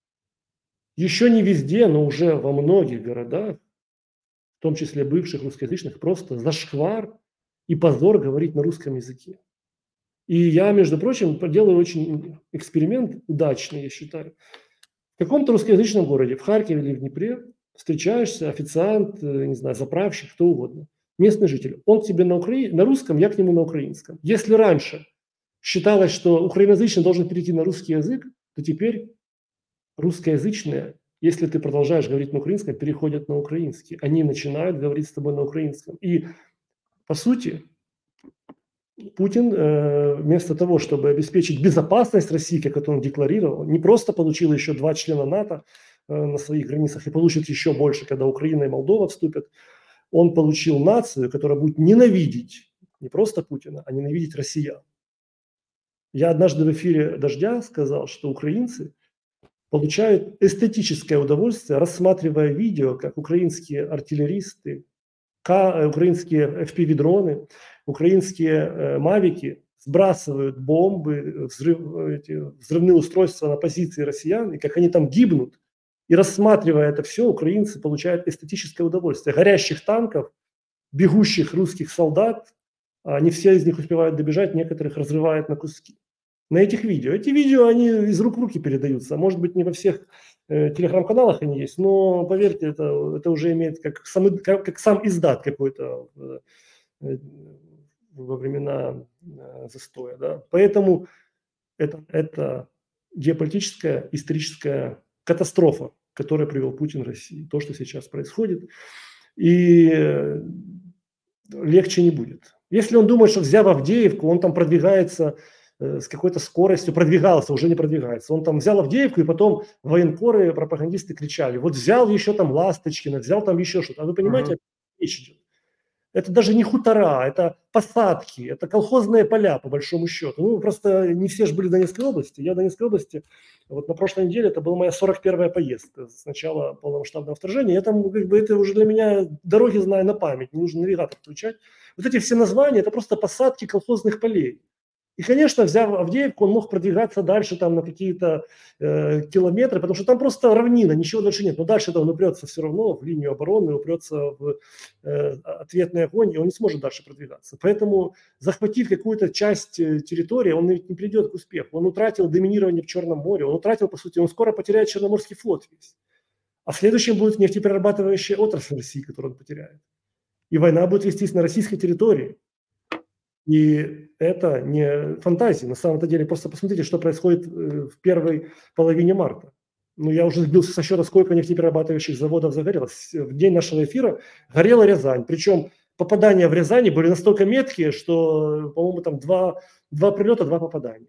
Еще не везде, но уже во многих городах, в том числе бывших русскоязычных, просто зашквар и позор говорить на русском языке. И я, между прочим, делаю очень эксперимент удачный, я считаю. В каком-то русскоязычном городе, в Харькове или в Днепре, встречаешься, официант, не знаю, заправщик, кто угодно, местный житель. Он к тебе на, укра... на русском, я к нему на украинском. Если раньше считалось, что украиноязычный должен перейти на русский язык, то теперь русскоязычные, если ты продолжаешь говорить на украинском, переходят на украинский. Они начинают говорить с тобой на украинском. И, по сути, Путин э, вместо того, чтобы обеспечить безопасность России, как он декларировал, не просто получил еще два члена НАТО э, на своих границах и получит еще больше, когда Украина и Молдова вступят, он получил нацию, которая будет ненавидеть не просто Путина, а ненавидеть россиян. Я однажды в эфире «Дождя» сказал, что украинцы получают эстетическое удовольствие, рассматривая видео, как украинские артиллеристы, украинские эф пи ви-дроны, украинские э, мавики сбрасывают бомбы, взрыв, эти, взрывные устройства на позиции россиян, и как они там гибнут. И рассматривая это все, украинцы получают эстетическое удовольствие. Горящих танков, бегущих русских солдат, не все из них успевают добежать, некоторых разрывают на куски. На этих видео. Эти видео, они из рук в руки передаются. Может быть, не во всех э, телеграм-каналах они есть, но, поверьте, это, это уже имеет как сам, как, как сам издат какой-то э, во времена э, застоя. Да? Поэтому это, это геополитическая, историческая катастрофа, которая привел Путин России. То, что сейчас происходит. И э, легче не будет. Если он думает, что взяв Авдеевку, он там продвигается с какой-то скоростью, продвигался, уже не продвигается. Он там взял Авдеевку, и потом военкоры, пропагандисты кричали, вот взял еще там Ласточкино, взял там еще что-то. А вы понимаете, uh-huh. речь идет. Это даже не хутора, это посадки, это колхозные поля, по большому счету. Ну, просто не все же были в Донецкой области. Я в Донецкой области, вот на прошлой неделе, это была моя сорок первая поездка с начала полномасштабного вторжения. Я там, как бы, это уже для меня, дороги знаю на память, не нужно навигатор включать. Вот эти все названия, это просто посадки колхозных полей. И, конечно, взяв Авдеевку, он мог продвигаться дальше там на какие-то э, километры, потому что там просто равнина, ничего дальше нет. Но дальше-то он упрется все равно в линию обороны, упрется в э, ответный огонь, и он не сможет дальше продвигаться. Поэтому, захватив какую-то часть территории, он ведь не придет к успеху. Он утратил доминирование в Черном море, он утратил, по сути, он скоро потеряет Черноморский флот весь. А следующим будет нефтеперерабатывающая отрасль России, которую он потеряет. И война будет вестись на российской территории. И это не фантазии. На самом деле, просто посмотрите, что происходит в первой половине марта. Ну, я уже сбился со счета, сколько нефтеперерабатывающих заводов загорелось. В день нашего эфира горела Рязань. Причем попадания в Рязани были настолько меткие, что, по-моему, там два, два прилета, два попадания.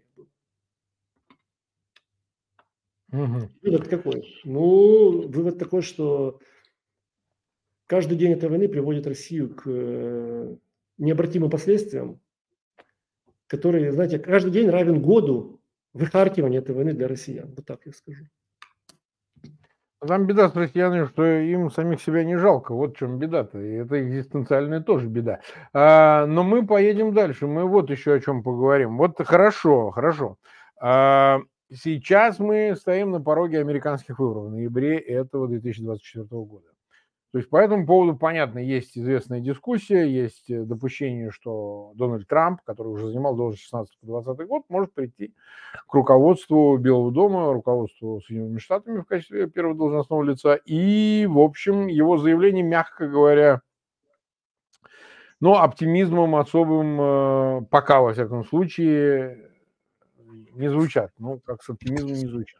Угу. Вывод какой? Ну, вывод такой, что каждый день этой войны приводит Россию к необратимым последствиям, который, знаете, каждый день равен году выхаркивания этой войны для россиян. Вот так я скажу. Там беда с россиянами, что им самих себя не жалко. Вот в чем беда-то. И это экзистенциальная тоже беда. А, но мы поедем дальше. Мы вот еще о чем поговорим. Вот хорошо, хорошо. А, сейчас мы стоим на пороге американских выборов в ноябре этого две тысячи двадцать четвёртого года. То есть по этому поводу, понятно, есть известная дискуссия, есть допущение, что Дональд Трамп, который уже занимал должность с шестнадцатого по двадцатый год, может прийти к руководству Белого дома, руководству Соединенными Штатами в качестве первого должностного лица. И, в общем, его заявление, мягко говоря, но оптимизмом особым пока, во всяком случае, не звучат. Ну, как с оптимизмом не звучат.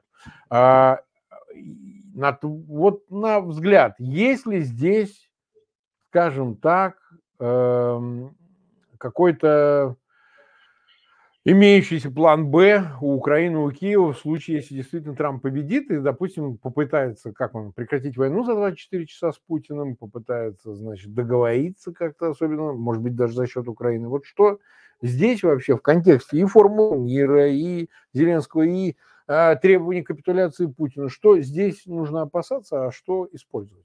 На, вот на взгляд, есть ли здесь, скажем так, э, какой-то имеющийся план Б у Украины, у Киева в случае, если действительно Трамп победит и, допустим, попытается, как он, прекратить войну за двадцать четыре часа с Путиным, попытается, значит, договориться как-то особенно, может быть, даже за счет Украины. Вот что здесь вообще в контексте и формулы мира, и Зеленского, и э, требований капитуляции Путина, что здесь нужно опасаться, а что использовать?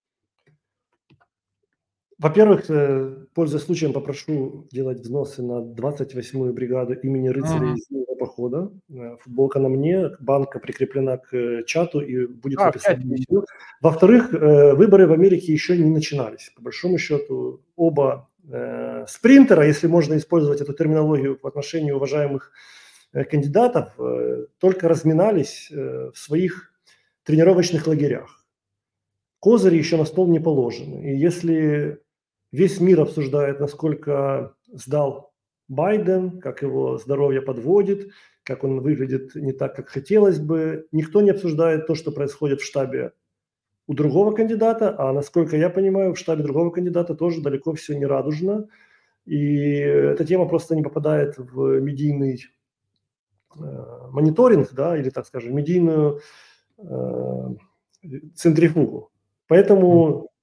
Во-первых, пользуясь случаем, попрошу делать взносы на двадцать восьмую бригаду имени рыцарей Зимнего похода. Футболка на мне, банка прикреплена к чату и будет а, написано. Во-вторых, выборы в Америке еще не начинались. По большому счету, оба э, спринтера, если можно использовать эту терминологию в отношении уважаемых э, кандидатов, э, только разминались э, в своих тренировочных лагерях. Козыри еще на стол не положены. И если весь мир обсуждает, насколько сдал Байден, как его здоровье подводит, как он выглядит не так, как хотелось бы. Никто не обсуждает то, что происходит в штабе у другого кандидата, а насколько я понимаю, в штабе другого кандидата тоже далеко все не радужно. И эта тема просто не попадает в медийный э, мониторинг, да, или, так скажем, медийную э, центрифугу. Поэтому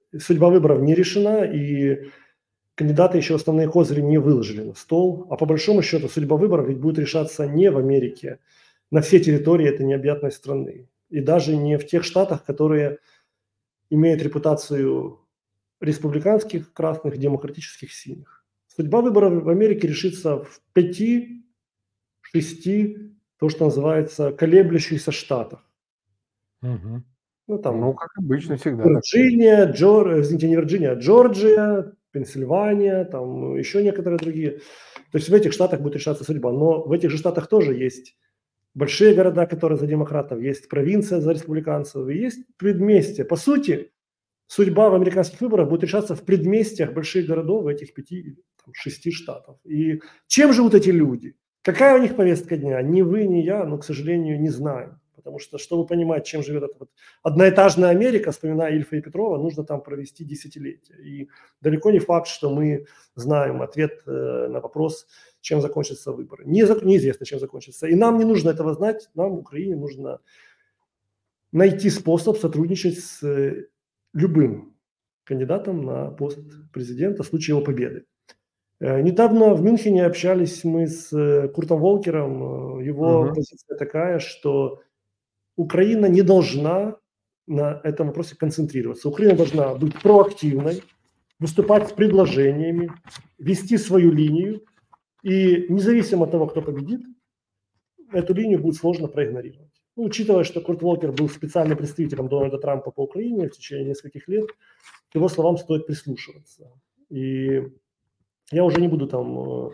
судьба выборов не решена, и кандидаты еще основные козыри не выложили на стол. А по большому счету судьба выборов ведь будет решаться не в Америке, на всей территории этой необъятной страны. И даже не в тех штатах, которые имеют репутацию республиканских, красных, демократических, синих. Судьба выборов в Америке решится в пяти, шести, то, что называется, колеблющихся штатах. Угу. Ну, там, ну, как обычно, всегда. Вирджиния, Джор... извините, не Вирджиния, а Джорджия, Пенсильвания, там еще некоторые другие. То есть в этих штатах будет решаться судьба. Но в этих же штатах тоже есть большие города, которые за демократов, есть провинция за республиканцев, и есть предместья. По сути, судьба в американских выборах будет решаться в предместьях больших городов, этих пяти, там, шести штатов. И чем живут эти люди? Какая у них повестка дня? Ни вы, ни я, но, к сожалению, не знаем. Потому что, чтобы понимать, чем живет эта вот одноэтажная Америка, вспоминая Ильфа и Петрова, нужно там провести десятилетия. И далеко не факт, что мы знаем ответ э, на вопрос, чем закончатся выборы. Не, неизвестно, чем закончатся. И нам не нужно этого знать. Нам, Украине, нужно найти способ сотрудничать с э, любым кандидатом на пост президента в случае его победы. Э, недавно в Мюнхене общались мы с э, Куртом Волкером. Его угу. позиция такая, что Украина не должна на этом вопросе концентрироваться. Украина должна быть проактивной, выступать с предложениями, вести свою линию. И независимо от того, кто победит, эту линию будет сложно проигнорировать. Ну, учитывая, что Курт Волкер был специальным представителем Дональда Трампа по Украине в течение нескольких лет, к его словам стоит прислушиваться. И я уже не буду там...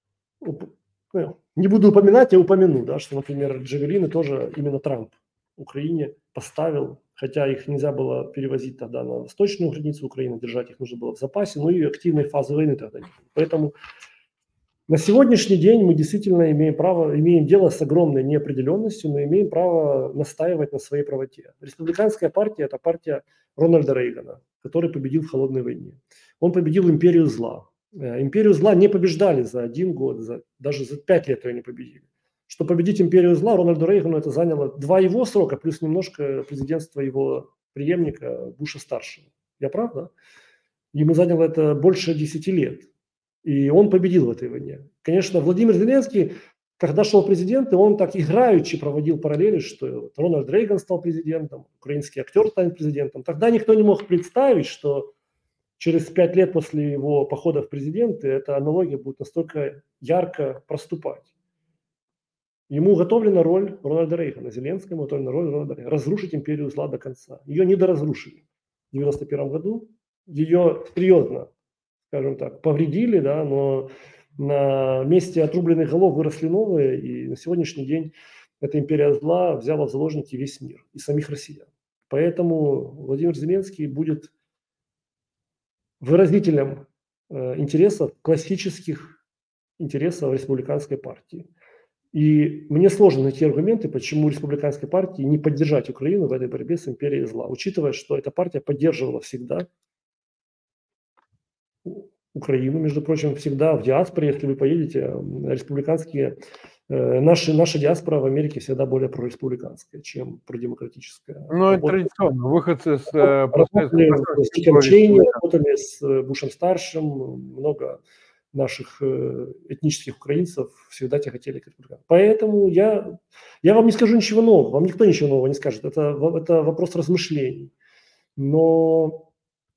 Не буду упоминать, я упомяну, да, что, например, джавелины тоже именно Трамп Украине поставил, хотя их нельзя было перевозить тогда на восточную границу Украины, держать их нужно было в запасе, но и активной фазы войны тогда не было. Поэтому на сегодняшний день мы действительно имеем право, имеем дело с огромной неопределенностью, но имеем право настаивать на своей правоте. Республиканская партия – это партия Рональда Рейгана, который победил в холодной войне. Он победил империю зла. Империю зла не побеждали за один год, за, даже за пять лет ее не победили. Что победить империю зла Рональду Рейгану это заняло два его срока, плюс немножко президентства его преемника Буша-старшего. Я прав, да? Ему заняло это больше десяти лет. И он победил в этой войне. Конечно, Владимир Зеленский, когда шел президент, он так играючи проводил параллели, что Рональд Рейган стал президентом, украинский актер станет президентом. Тогда никто не мог представить, что через пять лет после его похода в президенты эта аналогия будет настолько ярко проступать. Ему уготовлена роль Рональда Рейгана, Зеленскому уготовлена роль Рональда Рейгана. Разрушить империю зла до конца. Ее недоразрушили в девяносто первом году. Ее серьезно, скажем так, повредили, да, но на месте отрубленных голов выросли новые, и на сегодняшний день эта империя зла взяла в заложники весь мир и самих россиян. Поэтому Владимир Зеленский будет выразителем э, интересов, классических интересов республиканской партии. И мне сложно найти аргументы, почему республиканской партии не поддержать Украину в этой борьбе с империей зла, учитывая, что эта партия поддерживала всегда Украину, между прочим, всегда в диаспоре, если вы поедете, республиканские, э, наши, наша диаспора в Америке всегда более прореспубликанская, чем продемократическая. Ну, это традиционно. Выходцы с... Э, работали с Диком Чейни, работали с Бушем-старшим, много наших э, этнических украинцев всегда тяготели к республиканцам. Поэтому я, я вам не скажу ничего нового, вам никто ничего нового не скажет. Это, это вопрос размышлений. Но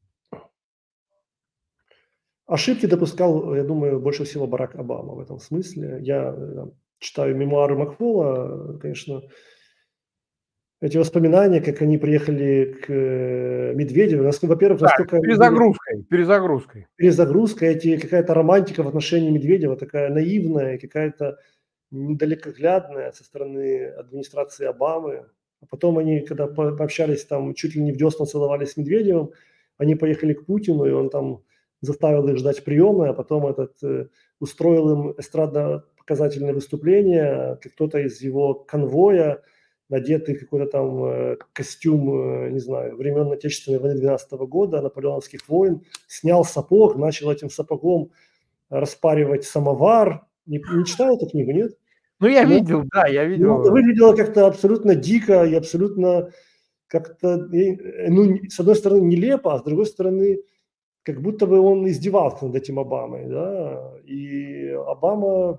ошибки допускал, я думаю, больше всего Барак Обама в этом смысле. Я э, читаю мемуары Макфола, конечно, эти воспоминания, как они приехали к Медведеву, во-первых, да, насколько... Перезагрузкой, перезагрузкой. Перезагрузка, эти, какая-то романтика в отношении Медведева, такая наивная, какая-то недалекоглядная со стороны администрации Обамы. А потом они, когда пообщались там, чуть ли не в десна целовались с Медведевым, они поехали к Путину, и он там заставил их ждать приема, а потом этот э, устроил им эстрадно-показательное выступление, кто-то из его конвоя, надетый какой-то там э, костюм, э, не знаю, времен Отечественной войны двенадцатого года, наполеоновских войн, снял сапог, начал этим сапогом распаривать самовар. Не, не читал эту книгу, нет? Ну, я Но, видел, да, я видел. Ну, это выглядело как-то абсолютно дико и абсолютно как-то, ну, с одной стороны, нелепо, а с другой стороны, как будто бы он издевался над этим Обамой, да, и Обама,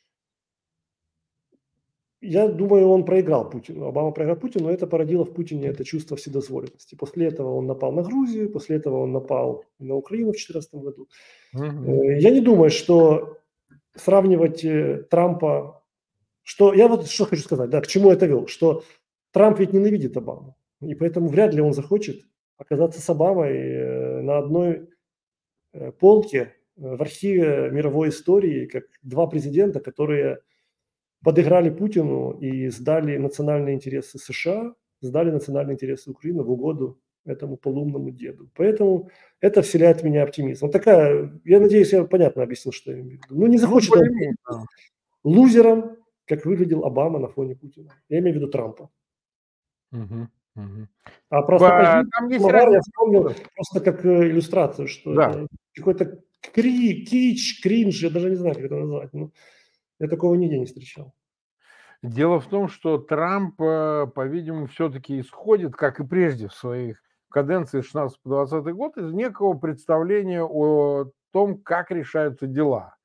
я думаю, он проиграл Путину, Обама проиграл Путину, но это породило в Путине это чувство вседозволенности. После этого он напал на Грузию, после этого он напал на Украину в две тысячи четырнадцатом году. Мгм. Я не думаю, что сравнивать э, Трампа, что я вот что хочу сказать, да, к чему это вел, что Трамп ведь ненавидит Обаму, и поэтому вряд ли он захочет оказаться с Обамой э, на одной э, полке э, в архиве мировой истории, как два президента, которые подыграли Путину и сдали национальные интересы США, сдали национальные интересы Украины в угоду этому полумному деду. Поэтому это вселяет в меня оптимизм. Вот такая, я надеюсь, я понятно объяснил, что я имею в виду. Ну, не Ну, захочет он более-менее, быть да. лузером, как выглядел Обама на фоне Путина. Я имею в виду Трампа. Мгм, мгм. А просто Ба- позицию Там есть Самовара я разница. вспомнил просто как э, иллюстрацию, что Да. это какой-то кри, кич, кринж, я даже не знаю, как это назвать. Ну, я такого нигде не встречал. Дело в том, что Трамп, э, по-видимому, все-таки исходит, как и прежде в своих каденциях с шестнадцатого по двадцатый год, из некого представления о том, как решаются дела.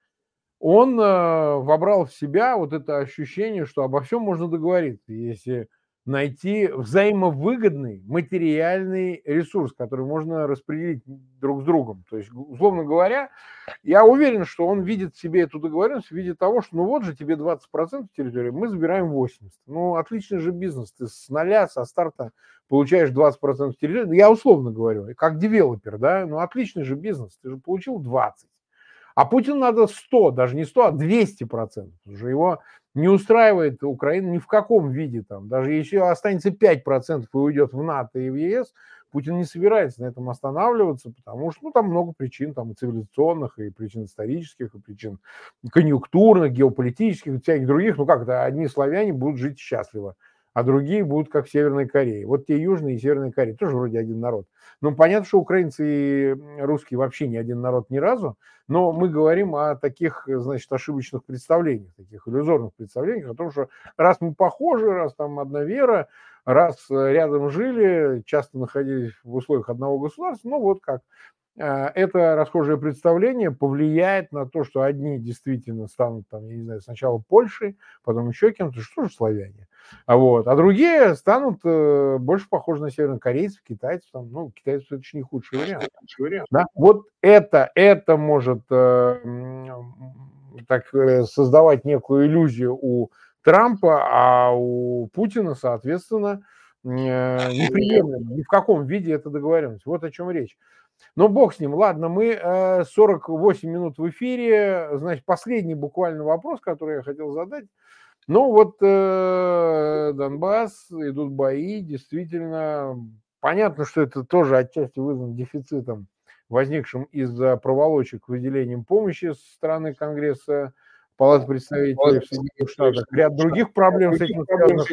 Он э, вобрал в себя вот это ощущение, что обо всем можно договориться, если найти взаимовыгодный материальный ресурс, который можно распределить друг с другом. То есть, условно говоря, я уверен, что он видит в себе эту договоренность в виде того, что ну вот же тебе двадцать процентов территории, мы забираем восемьдесят процентов. Ну, отличный же бизнес. Ты с нуля, со старта получаешь двадцать процентов территории. Я условно говорю, как девелопер, да, ну отличный же бизнес. Ты же получил двадцать. А Путину надо сто, даже не сто, а двести процентов. Уже его не устраивает Украина ни в каком виде. Там. Даже если останется пять процентов и уйдет в НАТО и в ЕС, Путин не собирается на этом останавливаться, потому что ну, там много причин, там и цивилизационных, и причин исторических, и причин конъюнктурных, геополитических, и всяких других. Ну как это, одни славяне будут жить счастливо, а другие будут как в Северной Корее. Вот те Южные и Северная Корея тоже вроде один народ. Ну, понятно, что украинцы и русские вообще не один народ ни разу, но мы говорим о таких, значит, ошибочных представлениях, таких иллюзорных представлениях о том, что раз мы похожи, раз там одна вера, раз рядом жили, часто находились в условиях одного государства, ну вот как. Это расхожее представление повлияет на то, что одни действительно станут, там, я не знаю, сначала Польшей, потом еще кем-то, что же славяне, а, вот, а другие станут э, больше похожи на севернокорейцев, китайцев, там, ну, китайцев это же не худший вариант. Да? Вот это, это может э, так, э, создавать некую иллюзию у Трампа, а у Путина, соответственно, э, неприемлемо. Ни в каком виде это договоренность. Вот о чем речь. Но бог с ним. Ладно, мы э, сорок восемь минут в эфире. Значит, последний буквально вопрос, который я хотел задать. Ну вот э, Донбасс, идут бои, действительно. Понятно, что это тоже отчасти вызвано дефицитом, возникшим из-за проволочек выделением помощи со стороны Конгресса, Палаты представителей в Соединенных Штатах. Ряд других проблем с этим связанных.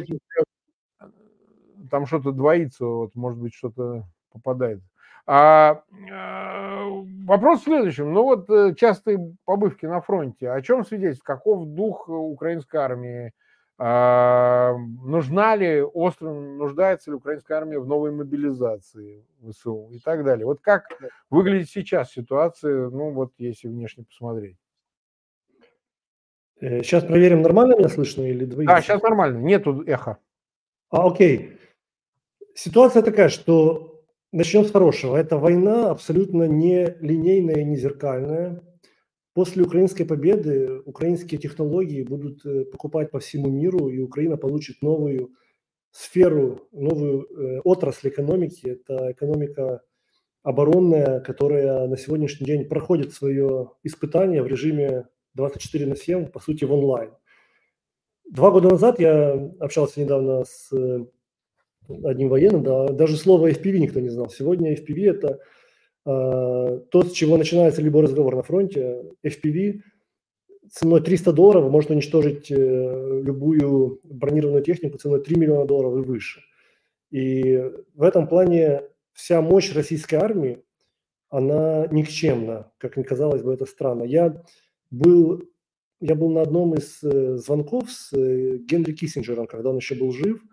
Там что-то двоится, вот, может быть, что-то попадает. А, а, вопрос в следующем. Ну вот э, частые побывки на фронте. О чем свидетельствует? Каков дух украинской армии? А, нужна ли, остро нуждается ли украинская армия в новой мобилизации ВСУ и так далее? Вот как выглядит сейчас ситуация, ну вот если внешне посмотреть? Э, Сейчас проверим, нормально меня слышно или двоится? Да, сейчас нормально, нету эха. А, окей. Ситуация такая, что начнем с хорошего. Эта война абсолютно не линейная, не зеркальная. После украинской победы украинские технологии будут э, покупать по всему миру, и Украина получит новую сферу, новую э, отрасль экономики. Это экономика оборонная, которая на сегодняшний день проходит свое испытание в режиме двадцать четыре на семь, по сути, в онлайн. Два года назад я общался недавно с э, одним военным, да, даже слово эф пи ви никто не знал. Сегодня эф пи ви – это э, то, с чего начинается любой разговор на фронте. эф пи ви ценой триста долларов может уничтожить э, любую бронированную технику ценой три миллиона долларов и выше. И в этом плане вся мощь российской армии, она никчемна, как ни казалось бы, это странно. Я был, я был на одном из э, звонков с э, Генри Киссинджером, когда он еще был жив,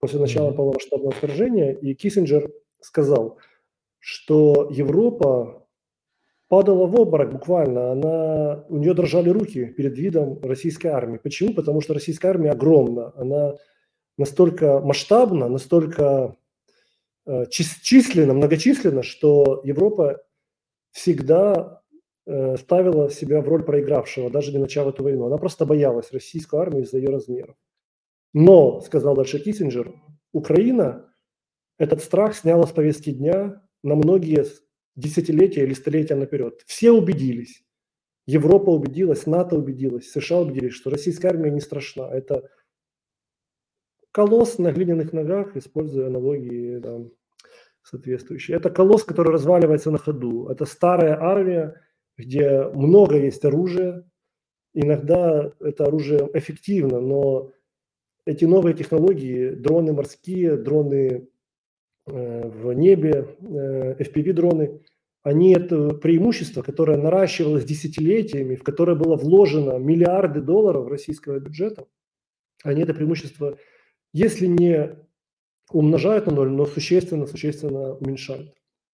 после начала полномасштабного вторжения, и Киссинджер сказал, что Европа падала в обморок буквально, она, у нее дрожали руки перед видом российской армии. Почему? Потому что российская армия огромна, она настолько масштабна, настолько э, численна, многочисленна, что Европа всегда э, ставила себя в роль проигравшего, даже не начав эту войну. Она просто боялась российскую армию из-за ее размеров. Но, сказал дальше Киссинджер, Украина этот страх сняла с повестки дня на многие десятилетия или столетия наперед. Все убедились. Европа убедилась, НАТО убедилась, США убедились, что российская армия не страшна. Это колосс на глиняных ногах, используя аналогии там, соответствующие. Это колосс, который разваливается на ходу. Это старая армия, где много есть оружия. Иногда это оружие эффективно, но эти новые технологии, дроны морские, дроны э, в небе, э, эф пи ви-дроны, они это преимущество, которое наращивалось десятилетиями, в которое было вложено миллиарды долларов российского бюджета, они это преимущество, если не умножают на ноль, но существенно, существенно уменьшают.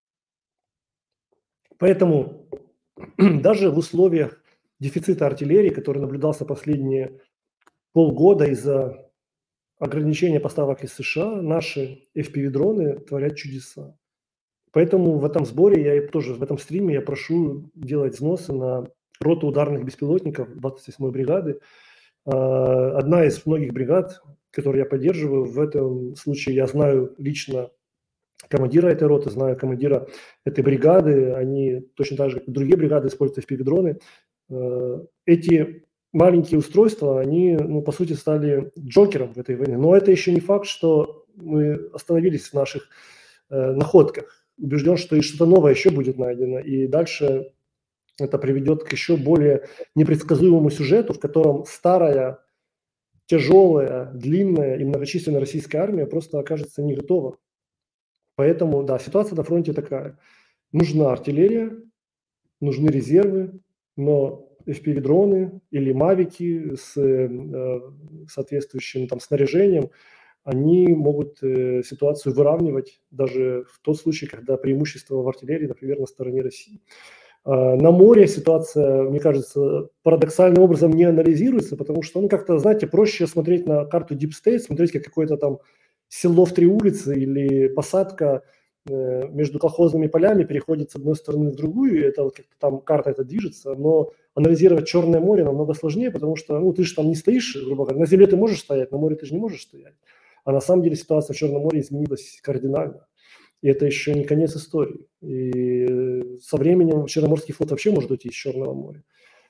Поэтому даже в условиях дефицита артиллерии, который наблюдался последние полгода из-за ограничения поставок из США, наши эф пи ви-дроны творят чудеса. Поэтому в этом сборе, я тоже в этом стриме я прошу делать взносы на роту ударных беспилотников двадцать седьмой бригады. Одна из многих бригад, которые я поддерживаю. В этом случае я знаю лично командира этой роты, знаю командира этой бригады. Они точно так же, как и другие бригады, используют эф пи ви-дроны. Эти маленькие устройства, они, ну, по сути, стали джокером в этой войне. Но это еще не факт, что мы остановились в наших э, находках. Убежден, что и что-то новое еще будет найдено. И дальше это приведет к еще более непредсказуемому сюжету, в котором старая, тяжелая, длинная и многочисленная российская армия просто окажется не готова. Поэтому, да, ситуация на фронте такая. Нужна артиллерия, нужны резервы, но эф пи ви-дроны или мавики с э, соответствующим там снаряжением, они могут э, ситуацию выравнивать даже в тот случай, когда преимущество в артиллерии, например, на стороне России. Э, на море ситуация, мне кажется, парадоксальным образом не анализируется, потому что, ну, как-то, знаете, проще смотреть на карту Deep State, смотреть, как какое-то там село в три улицы или посадка э, между колхозными полями переходит с одной стороны в другую, и это вот как-то там карта это движется, но анализировать Черное море намного сложнее, потому что, ну, ты же там не стоишь, грубо говоря, на земле ты можешь стоять, на море ты же не можешь стоять. А на самом деле ситуация в Черном море изменилась кардинально. И это еще не конец истории. И со временем Черноморский флот вообще может уйти из Черного моря.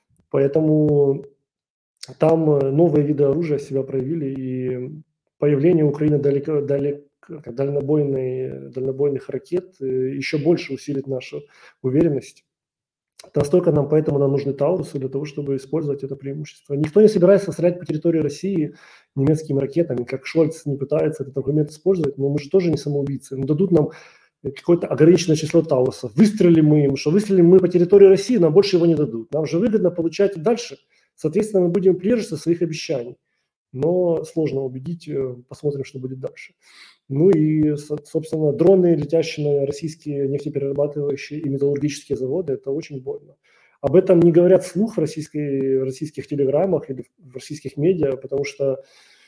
Поэтому там новые виды оружия себя проявили, и появление Украины далеко, далеко, дальнобойной, дальнобойных ракет еще больше усилит нашу уверенность. Настолько нам, поэтому нам нужны Таурусы для того, чтобы использовать это преимущество. Никто не собирается стрелять по территории России немецкими ракетами, как Шольц не пытается этот аргумент использовать, но мы же тоже не самоубийцы. Ну, дадут нам какое-то ограниченное число Таурусов. Выстрелим мы им, что выстрелим мы по территории России, нам больше его не дадут. Нам же выгодно получать и дальше. Соответственно, мы будем придерживаться своих обещаний. Но сложно убедить, посмотрим, что будет дальше. Ну и, собственно, дроны, летящие на российские нефтеперерабатывающие и металлургические заводы, это очень больно. Об этом не говорят вслух в, российской, в российских телеграммах или в российских медиа, потому что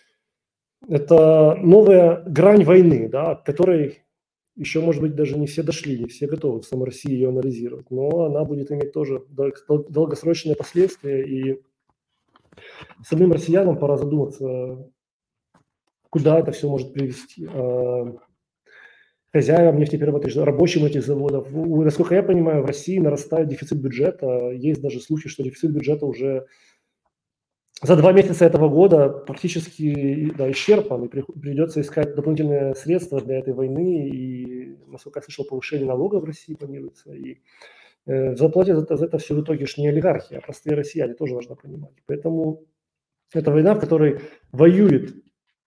это новая грань войны, да, к которой еще, может быть, даже не все дошли, не все готовы в самой России ее анализировать. Но она будет иметь тоже долгосрочные последствия, и самим россиянам пора задуматься, куда это все может привести. Хозяевам нефтеперерабатывающих, рабочим этих заводов. Насколько я понимаю, в России нарастает дефицит бюджета. Есть даже слухи, что дефицит бюджета уже за два месяца этого года практически, да, исчерпан. И придется искать дополнительные средства для этой войны. И, насколько я слышал, повышение налогов в России планируется. И э, заплатят за это, за это все в итоге не олигархи, а простые россияне, тоже нужно понимать. Поэтому это война, в которой воюет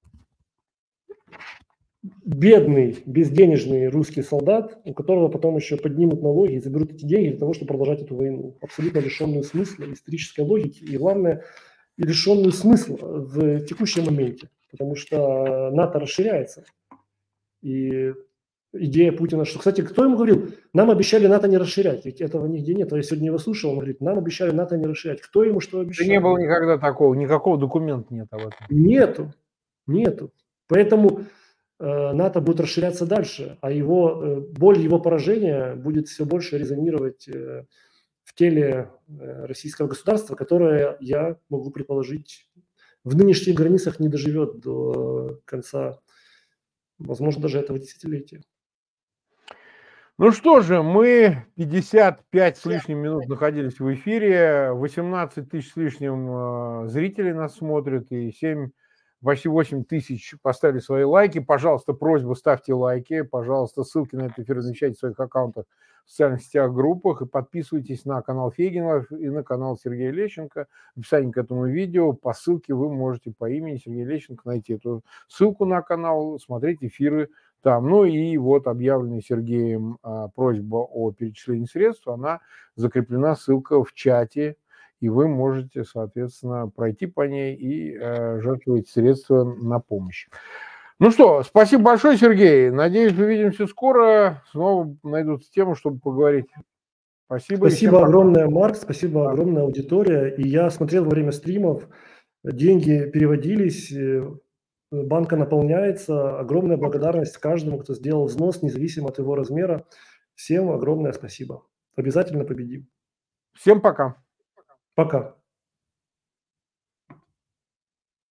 бедный, безденежный русский солдат, у которого потом еще поднимут налоги и заберут эти деньги для того, чтобы продолжать эту войну. Абсолютно лишенную смысла, исторической логики и, главное, лишенную смысла в текущем моменте. потому что НАТО расширяется. И идея Путина, что, кстати, кто ему говорил, нам обещали НАТО не расширять, ведь этого нигде нет. Я сегодня его слушал, он говорит, нам обещали НАТО не расширять. Кто ему что обещал? Да не было никогда такого, никакого документа нет об этом. Нету, нету. Поэтому э, НАТО будет расширяться дальше, а его э, боль его поражения будет все больше резонировать э, в теле э, российского государства, которое, я могу предположить, в нынешних границах не доживет до конца, возможно, даже этого десятилетия. Ну что же, мы пятьдесят пять с лишним минут находились в эфире, восемнадцать тысяч с лишним э, зрителей нас смотрят, и семь, почти восемь тысяч поставили свои лайки. Пожалуйста, просьба, ставьте лайки, пожалуйста, ссылки на этот эфир размещайте в своих аккаунтах в социальных сетях, группах, и подписывайтесь на канал Фейгинова и на канал Сергея Лещенко. В описании к этому видео по ссылке вы можете по имени Сергея Лещенко найти эту ссылку на канал, смотреть эфиры там. Ну и вот объявленная Сергеем а, просьба о перечислении средств, она закреплена, ссылка в чате, и вы можете, соответственно, пройти по ней и э, жертвовать средства на помощь. Ну что, спасибо большое, Сергей. Надеюсь, увидимся скоро. Снова найдутся темы, чтобы поговорить. Спасибо. Спасибо огромное, Марк. Спасибо да. огромная аудитория. И я смотрел во время стримов, деньги переводились, банка наполняется. Огромная благодарность каждому, кто сделал взнос, независимо от его размера. Всем огромное спасибо. Обязательно победим. Всем пока. Пока.